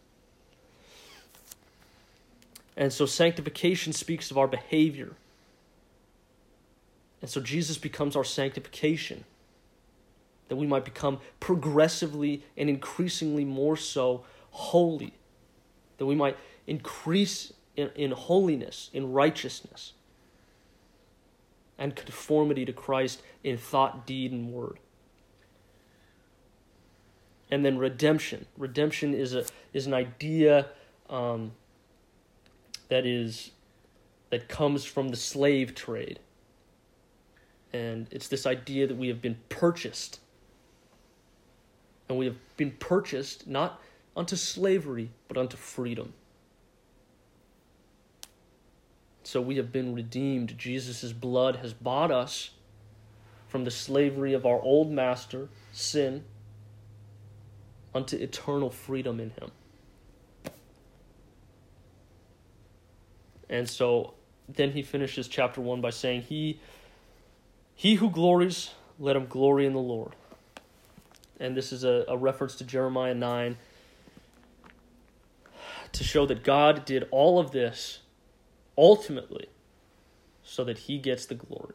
And so sanctification speaks of our behavior. And so Jesus becomes our sanctification, that we might become progressively and increasingly more so holy, that we might increase in, in holiness, in righteousness, and conformity to Christ in thought, deed, and word. And then redemption. Redemption is a is an idea um, that is that comes from the slave trade. And it's this idea that we have been purchased. And we have been purchased not unto slavery, but unto freedom. So we have been redeemed. Jesus' blood has bought us from the slavery of our old master, sin, unto eternal freedom in him. And so then he finishes chapter one by saying, He, he who glories, let him glory in the Lord. And this is a, a reference to Jeremiah nine to show that God did all of this ultimately so that he gets the glory.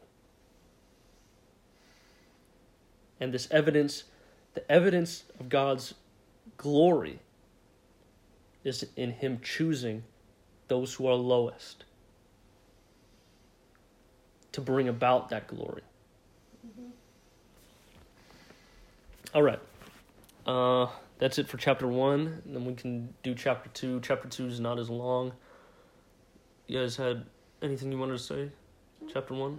And this evidence, the evidence of God's glory is in him choosing those who are lowest to bring about that glory. Mm-hmm. All right. Uh, that's it for chapter one. And then we can do chapter two. Chapter two is not as long. You guys had anything you wanted to say? Chapter one?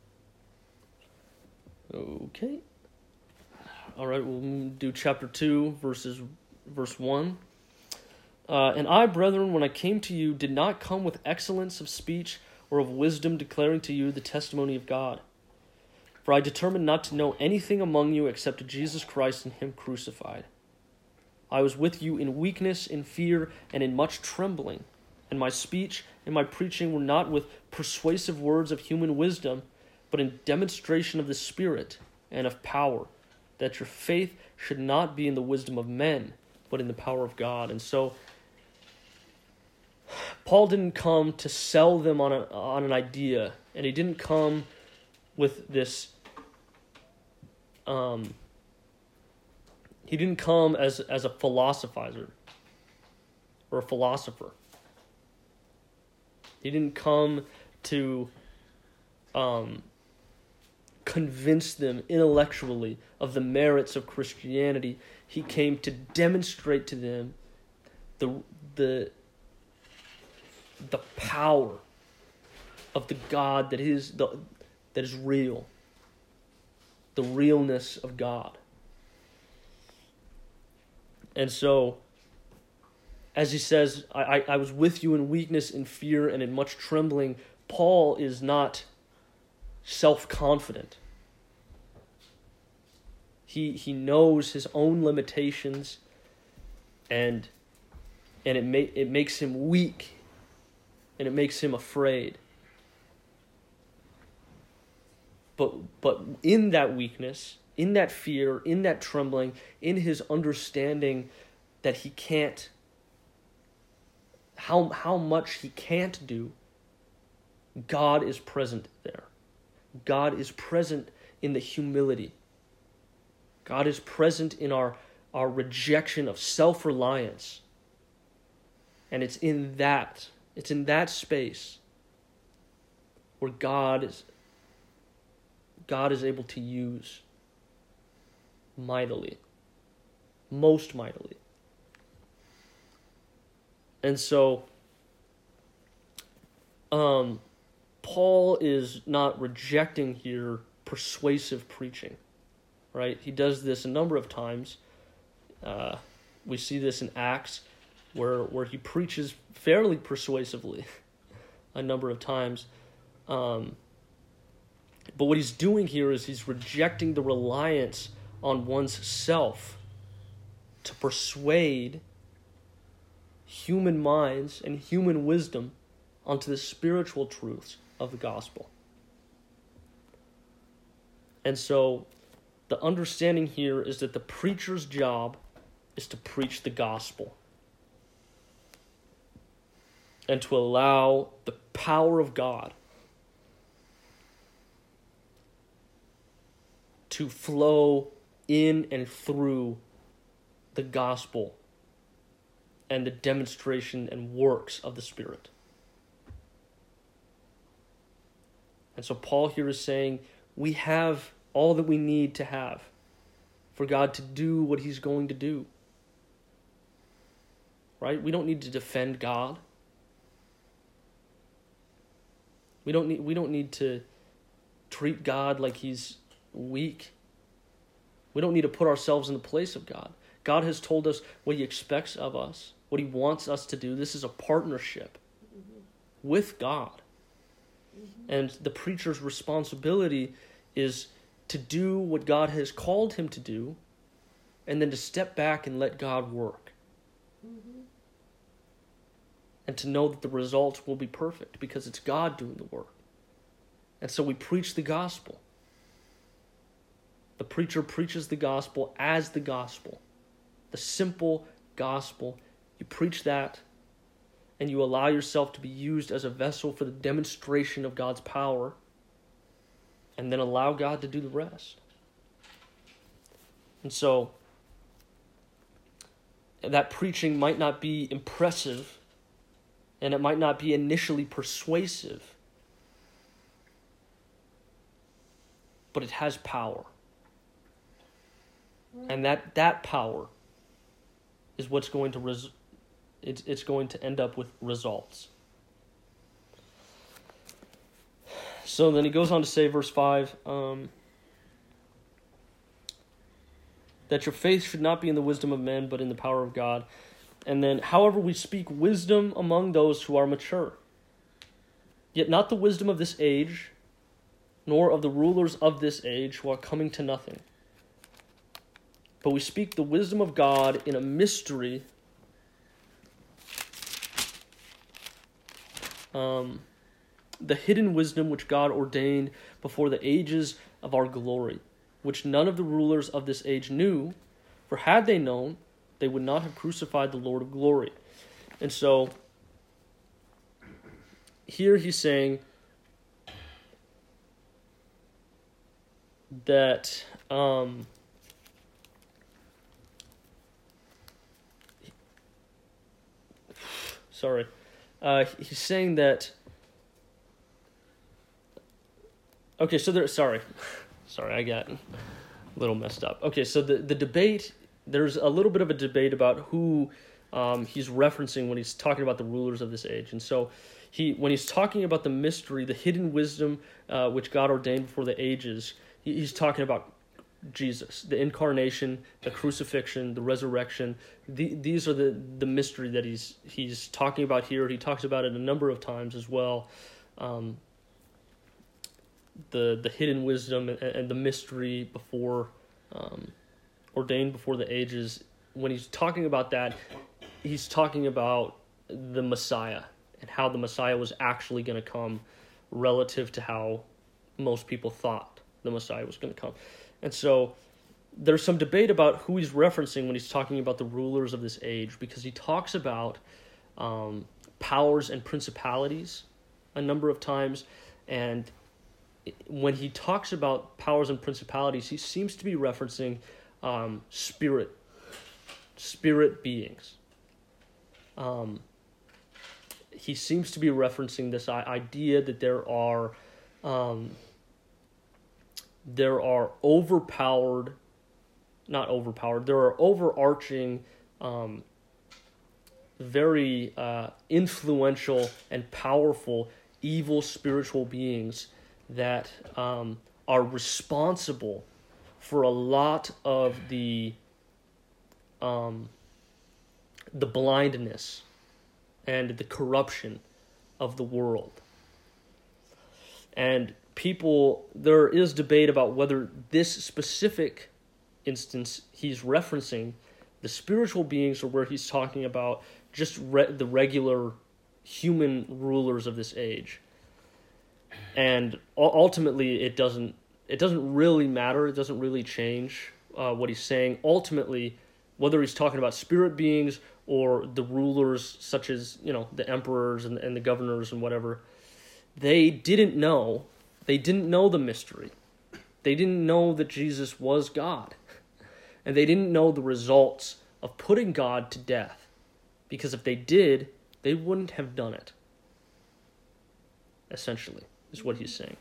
Okay. All right, we'll do chapter two, verses, verse one. Uh, and I, brethren, when I came to you, did not come with excellence of speech or of wisdom, declaring to you the testimony of God. For I determined not to know anything among you except Jesus Christ and him crucified. I was with you in weakness, in fear, and in much trembling. And my speech and my preaching were not with persuasive words of human wisdom, but in demonstration of the Spirit and of power, that your faith should not be in the wisdom of men, but in the power of God. And so, Paul didn't come to sell them on, a, on an idea, and he didn't come with this, um, he didn't come as, as a philosophizer or a philosopher. He didn't come to um, convince them intellectually of the merits of Christianity. He came to demonstrate to them the the the power of the God that is the that is real, the realness of God. And so, as he says, I, I, I was with you in weakness, in fear, and in much trembling. Paul is not self-confident. He he knows his own limitations, and and it ma- it makes him weak, and it makes him afraid. But but in that weakness, in that fear, in that trembling, in his understanding that he can't, how how much he can't do, God is present there. God is present in the humility. God is present in our, our rejection of self-reliance. And it's in that, it's in that space where God is God is able to use mightily, most mightily. And so, um, Paul is not rejecting here persuasive preaching, right? He does this a number of times. Uh, we see this in Acts, where where he preaches fairly persuasively a number of times. Um, but what he's doing here is he's rejecting the reliance on one's self to persuade human minds and human wisdom onto the spiritual truths of the gospel. And so the understanding here is that the preacher's job is to preach the gospel and to allow the power of God to flow in and through the gospel and the demonstration and works of the Spirit. And so Paul here is saying we have all that we need to have for God to do what he's going to do. Right? We don't need to defend God. We don't need we don't need to treat God like he's weak. We don't need to put ourselves in the place of God. God has told us what he expects of us, what he wants us to do. This is a partnership mm-hmm. with God. Mm-hmm. And the preacher's responsibility is to do what God has called him to do, and then to step back and let God work. Mm-hmm. And to know that the results will be perfect because it's God doing the work. And so we preach the gospel. The preacher preaches the gospel as the gospel. The simple gospel. You preach that, and you allow yourself to be used as a vessel for the demonstration of God's power, and then allow God to do the rest. And so, that preaching might not be impressive, and it might not be initially persuasive, but it has power. And that, that power is what's going to res- it's, it's going to end up with results. So then he goes on to say, verse five, um, that your faith should not be in the wisdom of men, but in the power of God. And then, however, we speak wisdom among those who are mature, yet not the wisdom of this age, nor of the rulers of this age who are coming to nothing. But we speak the wisdom of God in a mystery, um, the hidden wisdom which God ordained before the ages of our glory, which none of the rulers of this age knew, for had they known, they would not have crucified the Lord of glory. And so, here he's saying that um, sorry, uh, he's saying that. Okay, so there. Sorry, sorry, I got a little messed up. Okay, so the the debate. There's a little bit of a debate about who um, he's referencing when he's talking about the rulers of this age, and so he when he's talking about the mystery, the hidden wisdom uh, which God ordained before the ages, he, he's talking about Jesus, the incarnation, the crucifixion, the resurrection. The, these are the, the mystery that he's he's talking about here. He talks about it a number of times as well. Um, the the hidden wisdom and, and the mystery before um, ordained before the ages. When he's talking about that, he's talking about the Messiah and how the Messiah was actually going to come relative to how most people thought the Messiah was going to come. And so there's some debate about who he's referencing when he's talking about the rulers of this age, because he talks about um, powers and principalities a number of times. And when he talks about powers and principalities, he seems to be referencing um, spirit, spirit beings. Um, he seems to be referencing this idea that there are um, there are overpowered, not overpowered, there are overarching, um, very uh, influential and powerful evil spiritual beings that um, are responsible for a lot of the um, the blindness and the corruption of the world. And people, there is debate about whether this specific instance he's referencing the spiritual beings, or where he's talking about just re- the regular human rulers of this age. And ultimately, it doesn't it doesn't really matter. It doesn't really change uh, what he's saying. Ultimately, whether he's talking about spirit beings or the rulers, such as, you know, the emperors and, and the governors and whatever, they didn't know. They didn't know the mystery. They didn't know that Jesus was God. And they didn't know the results of putting God to death. Because if they did, they wouldn't have done it. Essentially, is what he's saying.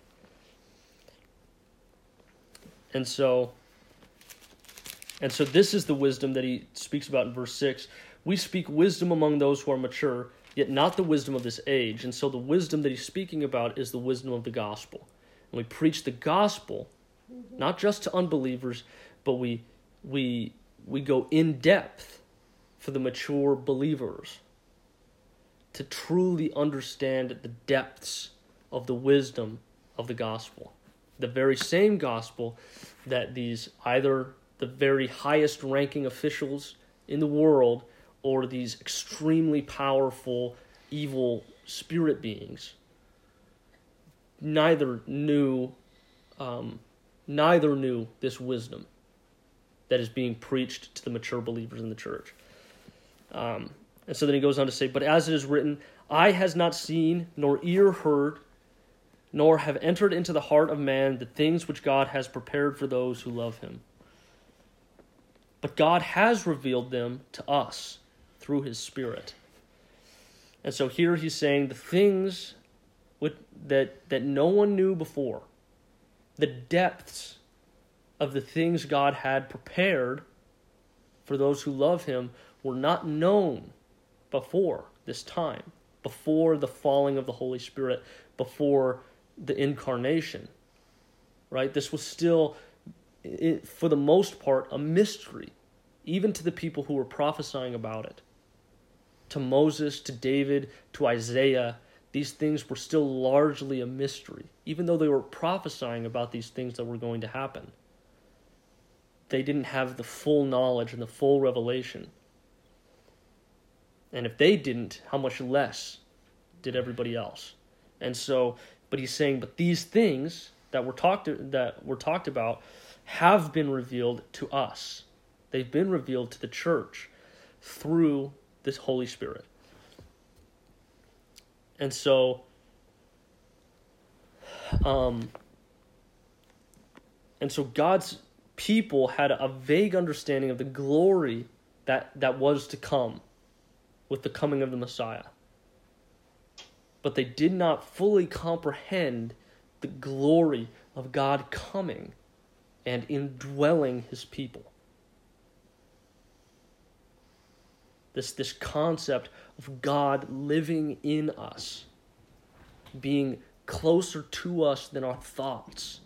And so, and so this is the wisdom that he speaks about in verse six. We speak wisdom among those who are mature, yet not the wisdom of this age. And so the wisdom that he's speaking about is the wisdom of the gospel. And we preach the gospel, mm-hmm. not just to unbelievers, but we we we go in depth for the mature believers to truly understand the depths of the wisdom of the gospel. The very same gospel that these either the very highest ranking officials in the world or these extremely powerful evil spirit beings neither knew um, neither knew this wisdom that is being preached to the mature believers in the church. Um, and so then he goes on to say, but as it is written, eye has not seen, nor ear heard, nor have entered into the heart of man the things which God has prepared for those who love him. But God has revealed them to us through his Spirit. And so here he's saying the things with, that, that no one knew before, the depths of the things God had prepared for those who love him, were not known before this time, before the falling of the Holy Spirit, before the incarnation, right? This was still, it, for the most part, a mystery, even to the people who were prophesying about it. To Moses, to David, to Isaiah, these things were still largely a mystery, even though they were prophesying about these things that were going to happen. They didn't have the full knowledge and the full revelation. And if they didn't, how much less did everybody else? And so, but he's saying, but these things that were talked that were talked about have been revealed to us. They've been revealed to the church through this Holy Spirit. And so, um, and so God's people had a vague understanding of the glory that, that was to come with the coming of the Messiah. But they did not fully comprehend the glory of God coming and indwelling his people. This, this concept of God living in us, being closer to us than our thoughts,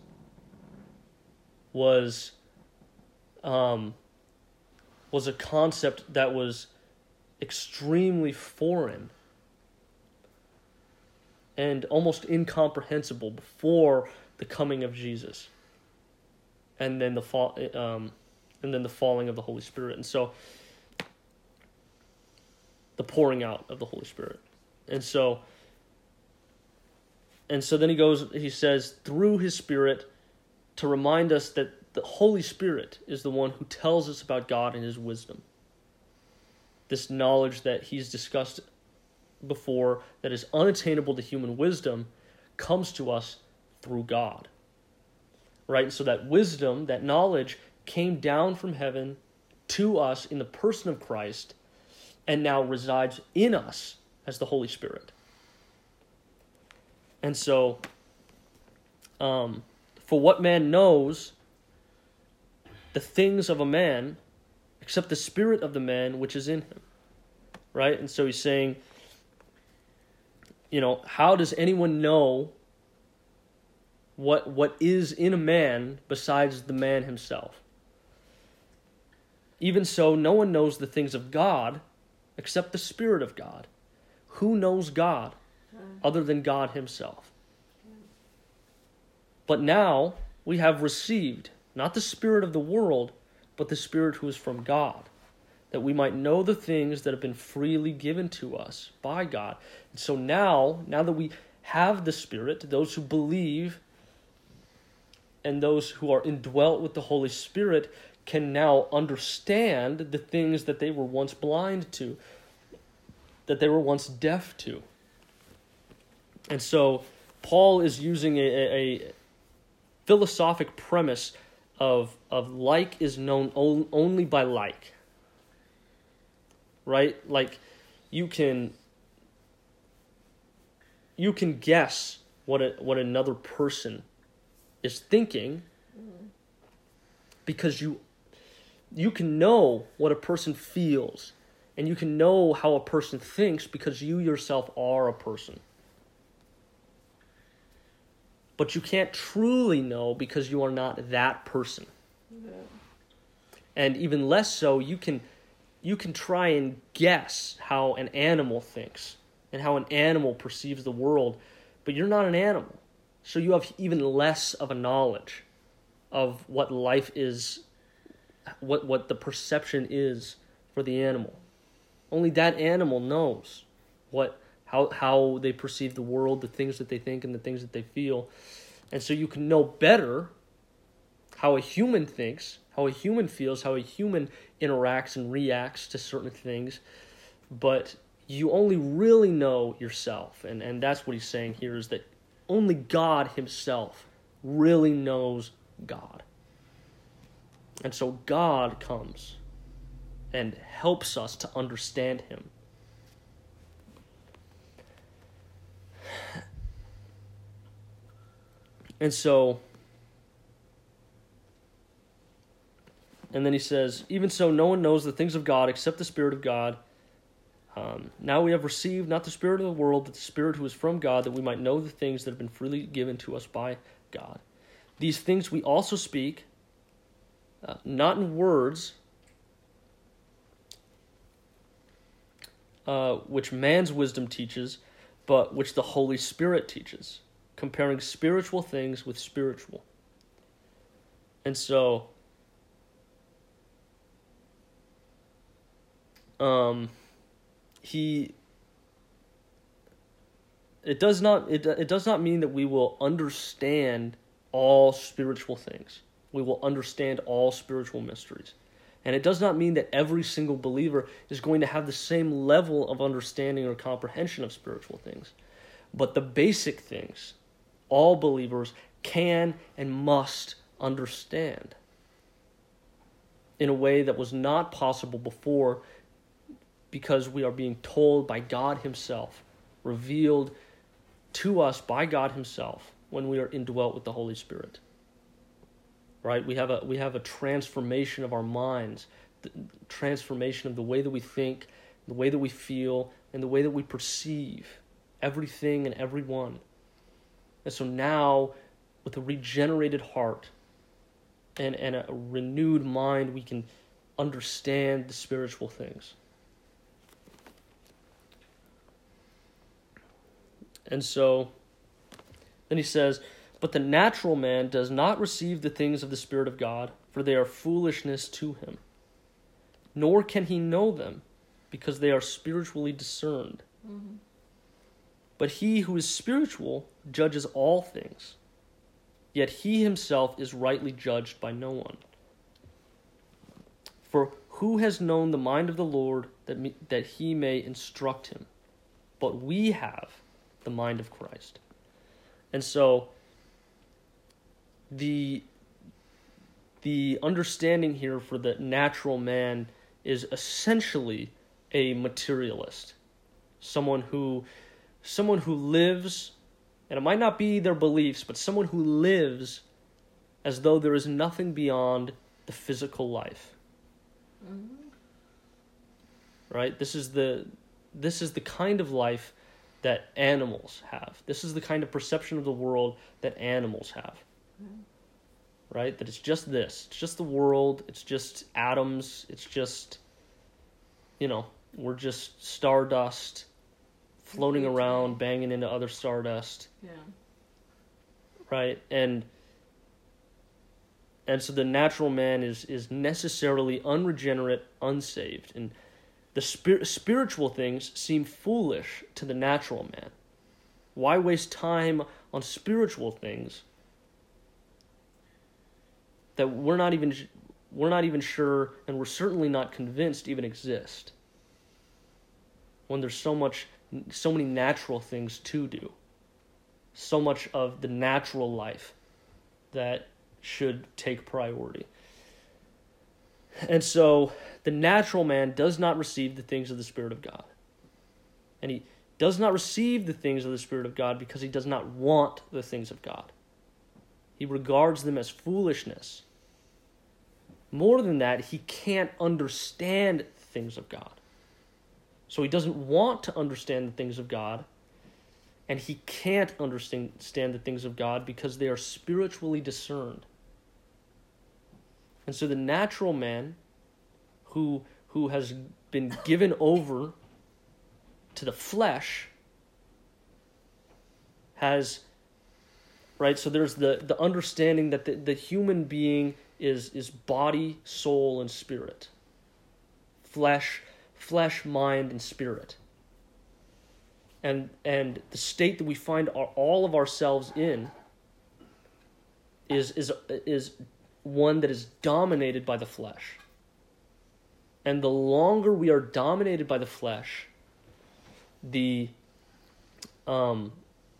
was um, was a concept that was extremely foreign and almost incomprehensible before the coming of Jesus, and then the fall, um, and then the falling of the Holy Spirit, and so the pouring out of the Holy Spirit, and so, and so then he goes, he says, through his Spirit, to remind us that the Holy Spirit is the one who tells us about God and his wisdom. This knowledge that he's discussed before, that is unattainable to human wisdom, comes to us through God. Right? And so that wisdom, that knowledge, came down from heaven to us in the person of Christ, and now resides in us as the Holy Spirit. And so, um, for what man knows the things of a man, except the spirit of the man which is in him? Right? And so he's saying, you know, how does anyone know what what is in a man besides the man himself? Even so, no one knows the things of God except the Spirit of God. Who knows God other than God himself? But now we have received not the spirit of the world, but the Spirit who is from God, that we might know the things that have been freely given to us by God. And so now, now that we have the Spirit, those who believe and those who are indwelt with the Holy Spirit can now understand the things that they were once blind to, that they were once deaf to. And so Paul is using a, a, a philosophic premise of, of like is known only by like. Right? Like you can you can guess what a, what another person is thinking, mm-hmm. because you you can know what a person feels, and you can know how a person thinks because you yourself are a person. But you can't truly know because you are not that person. Yeah. And even less so, you can you can try and guess how an animal thinks and how an animal perceives the world, but you're not an animal. So you have even less of a knowledge of what life is, what, what the perception is for the animal. Only that animal knows what how how they perceive the world, the things that they think and the things that they feel. And so you can know better how a human thinks, how a human feels, how a human interacts and reacts to certain things, but you only really know yourself. And, and that's what he's saying here, is that only God himself really knows God. And so God comes and helps us to understand him. And so, and then he says, even so, no one knows the things of God except the Spirit of God. Um, now we have received not the spirit of the world, but the Spirit who is from God, that we might know the things that have been freely given to us by God. These things we also speak, uh, not in words, uh, which man's wisdom teaches, but which the Holy Spirit teaches, comparing spiritual things with spiritual. And so, um, he, it does not, it, it does not mean that we will understand all spiritual things. We will understand all spiritual mysteries. And it does not mean that every single believer is going to have the same level of understanding or comprehension of spiritual things. But the basic things, all believers can and must understand in a way that was not possible before, because we are being told by God Himself, revealed to us by God Himself when we are indwelt with the Holy Spirit. Right? We have a we have a transformation of our minds, the transformation of the way that we think, the way that we feel, and the way that we perceive everything and everyone. And so now, with a regenerated heart and, and a renewed mind, we can understand the spiritual things. And so, then he says, but the natural man does not receive the things of the Spirit of God, for they are foolishness to him. Nor can he know them, because they are spiritually discerned. Mm-hmm. But he who is spiritual judges all things, yet he himself is rightly judged by no one. For who has known the mind of the Lord that, me, that he may instruct him? But we have the mind of Christ. And so, the the understanding here for the natural man is essentially a materialist, someone who someone who lives, and it might not be their beliefs, but someone who lives as though there is nothing beyond the physical life. Mm-hmm. Right? This is the this is the kind of life that animals have. This is the kind of perception of the world that animals have. Right? That it's just this. It's just the world. It's just atoms. It's just, you know, we're just stardust floating around, banging into other stardust. Yeah. Right? And and so the natural man is is necessarily unregenerate, unsaved. And the spir- spiritual things seem foolish to the natural man. Why waste time on spiritual things that we're not even we're not even sure, and we're certainly not convinced even exist, when there's so much so many natural things to do, so much of the natural life that should take priority. And so the natural man does not receive the things of the Spirit of God. And he does not receive the things of the Spirit of God because he does not want the things of God. He regards them as foolishness. More than that, he can't understand things of God. So he doesn't want to understand the things of God, and he can't understand the things of God because they are spiritually discerned. And so the natural man who who has been given over to the flesh has, right, so there's the, the understanding that the, the human being is is body, soul, and spirit. Flesh, flesh, mind, and spirit. And and the state that we find our, all of ourselves in is is is one that is dominated by the flesh. And the longer we are dominated by the flesh, the um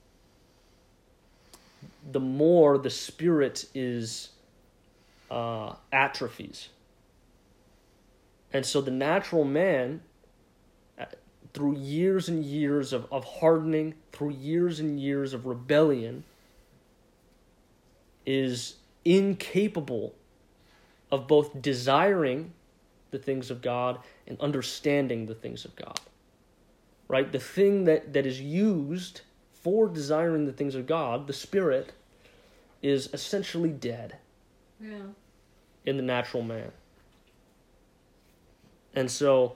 the more the spirit is uh, atrophies. And so the natural man, through years and years of, of hardening, through years and years of rebellion, is incapable of both desiring the things of God and understanding the things of God. right? The thing that, that is used for desiring the things of God, the spirit, is essentially dead Yeah. in the natural man. And so,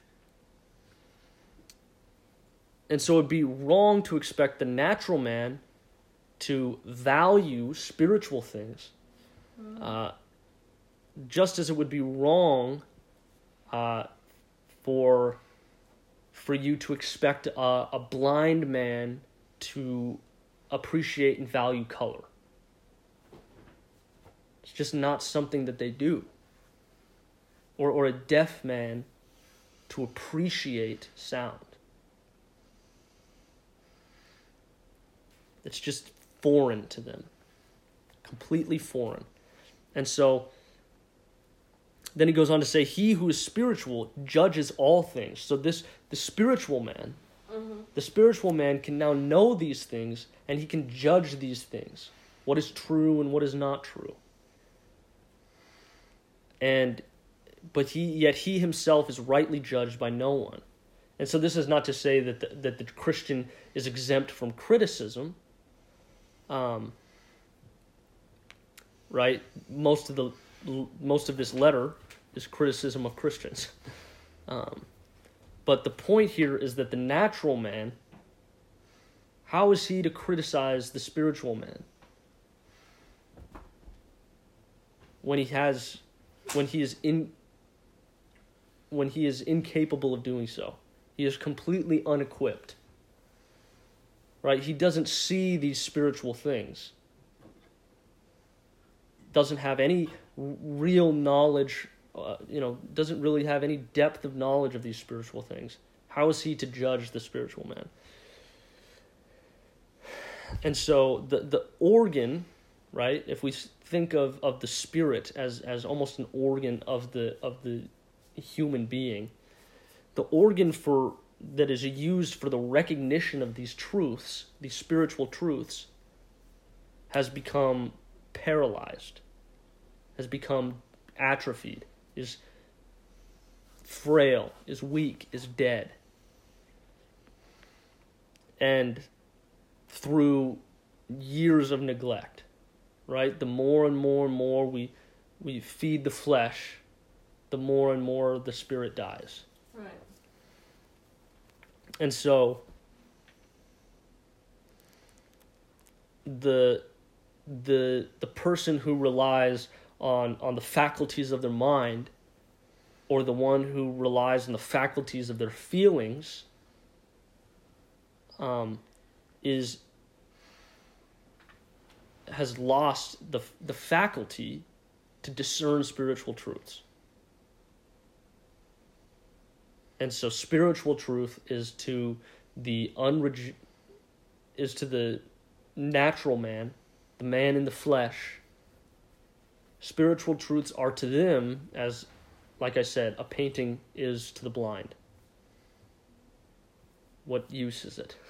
and so it'd be wrong to expect the natural man to value spiritual things, Mm-hmm. uh, just as it would be wrong uh, for for you to expect a, a blind man to appreciate and value color. It's just not something that they do. Or or a deaf man to appreciate sound. It's just foreign to them. Completely foreign. And so, then he goes on to say, he who is spiritual judges all things. So this, the spiritual man, Mm-hmm. the spiritual man can now know these things, and he can judge these things. What is true and what is not true. And, but he, yet he himself is rightly judged by no one. And so this is not to say that the, that the Christian is exempt from criticism. Um, right? Most of the most of this letter is criticism of Christians. Um, but the point here is that the natural man, how is he to criticize the spiritual man when he has, when he is in, when he is incapable of doing so? He is completely unequipped. Right? He doesn't see these spiritual things. Doesn't have any real knowledge, uh, you know, doesn't really have any depth of knowledge of these spiritual things. How is he to judge the spiritual man? And so the the organ, right? If we think of, of the spirit as, as almost an organ of the of the human being, the organ for that is used for the recognition of these truths, these spiritual truths, has become paralyzed, has become atrophied, is frail, is weak, is dead. And through years of neglect, right? The more and more and more we we feed the flesh, the more and more the spirit dies. Right. And so the the the person who relies on on the faculties of their mind, or the one who relies on the faculties of their feelings, um, is has lost the the faculty to discern spiritual truths. And so spiritual truth is to the unreg- is to the natural man, the man in the flesh. Spiritual truths are to them as, like I said, a painting is to the blind. What use is it?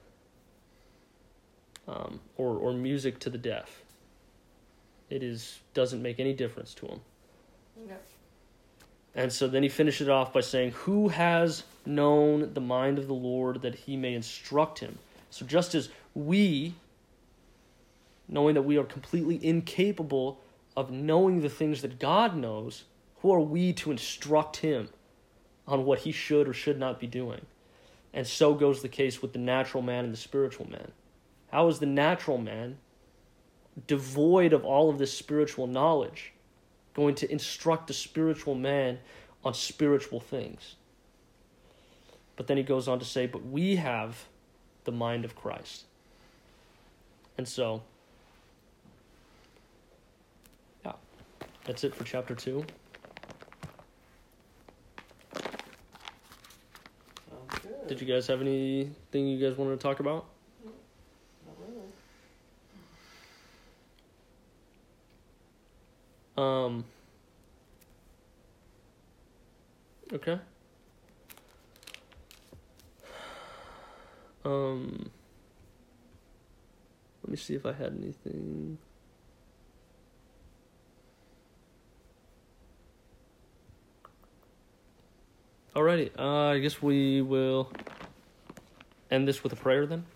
Um, or or music to the deaf. It is doesn't make any difference to them. Yeah. And so then he finishes it off by saying, who has known the mind of the Lord that he may instruct him? So just as we, knowing that we are completely incapable of knowing the things that God knows, who are we to instruct him on what he should or should not be doing? And so goes the case with the natural man and the spiritual man. How is the natural man, devoid of all of this spiritual knowledge, going to instruct the spiritual man on spiritual things? But then he goes on to say, but we have the mind of Christ. And so, yeah, that's it for chapter two. Sounds good. Did you guys have anything you guys wanted to talk about? Not really. Um, okay. Um, let me see if I had anything. Alrighty, uh, I guess we will end this with a prayer then?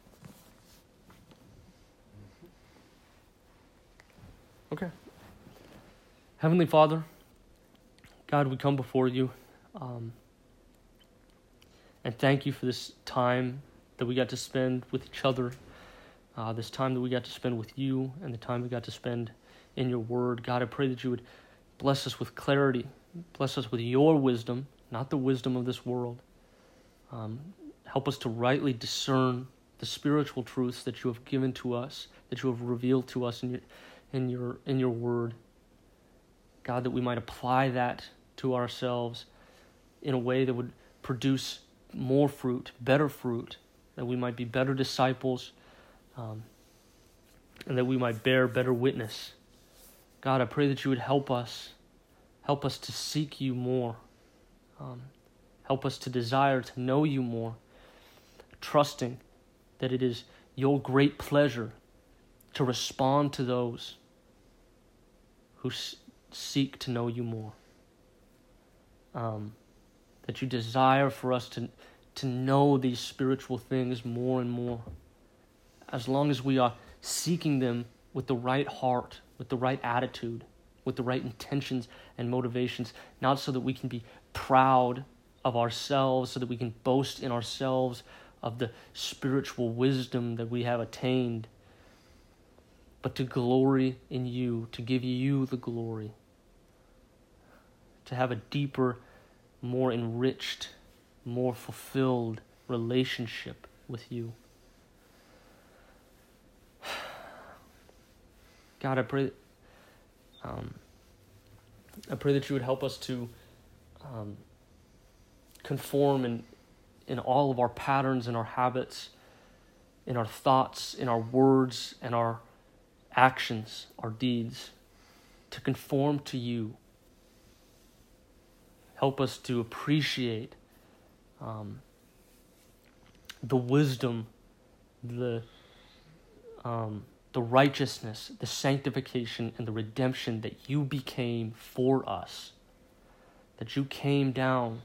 Okay. Heavenly Father, God, we come before you um, and thank you for this time that we got to spend with each other, uh, this time that we got to spend with you, and the time we got to spend in your word. God, I pray that you would bless us with clarity, bless us with your wisdom, not the wisdom of this world. Um, help us to rightly discern the spiritual truths that you have given to us, that you have revealed to us in your, in your, in your word. God, that we might apply that to ourselves in a way that would produce more fruit, better fruit, that we might be better disciples, um, and that we might bear better witness. God, I pray that you would help us, help us to seek you more, um, help us to desire to know you more, trusting that it is your great pleasure to respond to those who s- seek to know you more. Um, that you desire for us to, to know these spiritual things more and more. As long as we are seeking them with the right heart, with the right attitude, with the right intentions and motivations, not so that we can be proud of ourselves, so that we can boast in ourselves of the spiritual wisdom that we have attained, but to glory in you, to give you the glory, to have a deeper, more enriched, more fulfilled relationship with you. God, I pray, um, I pray that you would help us to um, conform in, in all of our patterns and our habits, in our thoughts, in our words, and our actions, our deeds, to conform to you. Help us to appreciate um, the wisdom, the um, the righteousness, the sanctification, and the redemption that you became for us. That you came down,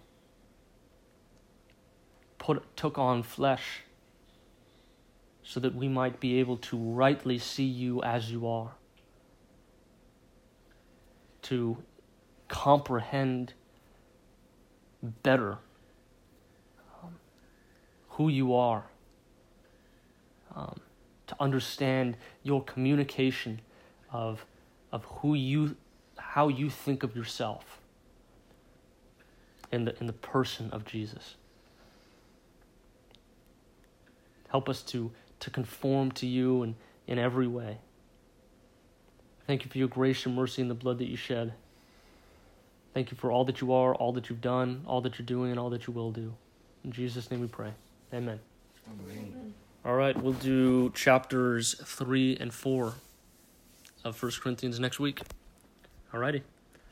put took on flesh, so that we might be able to rightly see you as you are, to comprehend better um, who you are, um, to understand your communication of of who you, how you think of yourself in the in the person of Jesus. Help us to to conform to you in, in every way. Thank you for your grace, your mercy, and the blood that you shed. Thank you for all that you are, all that you've done, all that you're doing, and all that you will do. In Jesus' name we pray. Amen. Amen. All right, we'll do chapters three and four of First Corinthians next week. All righty.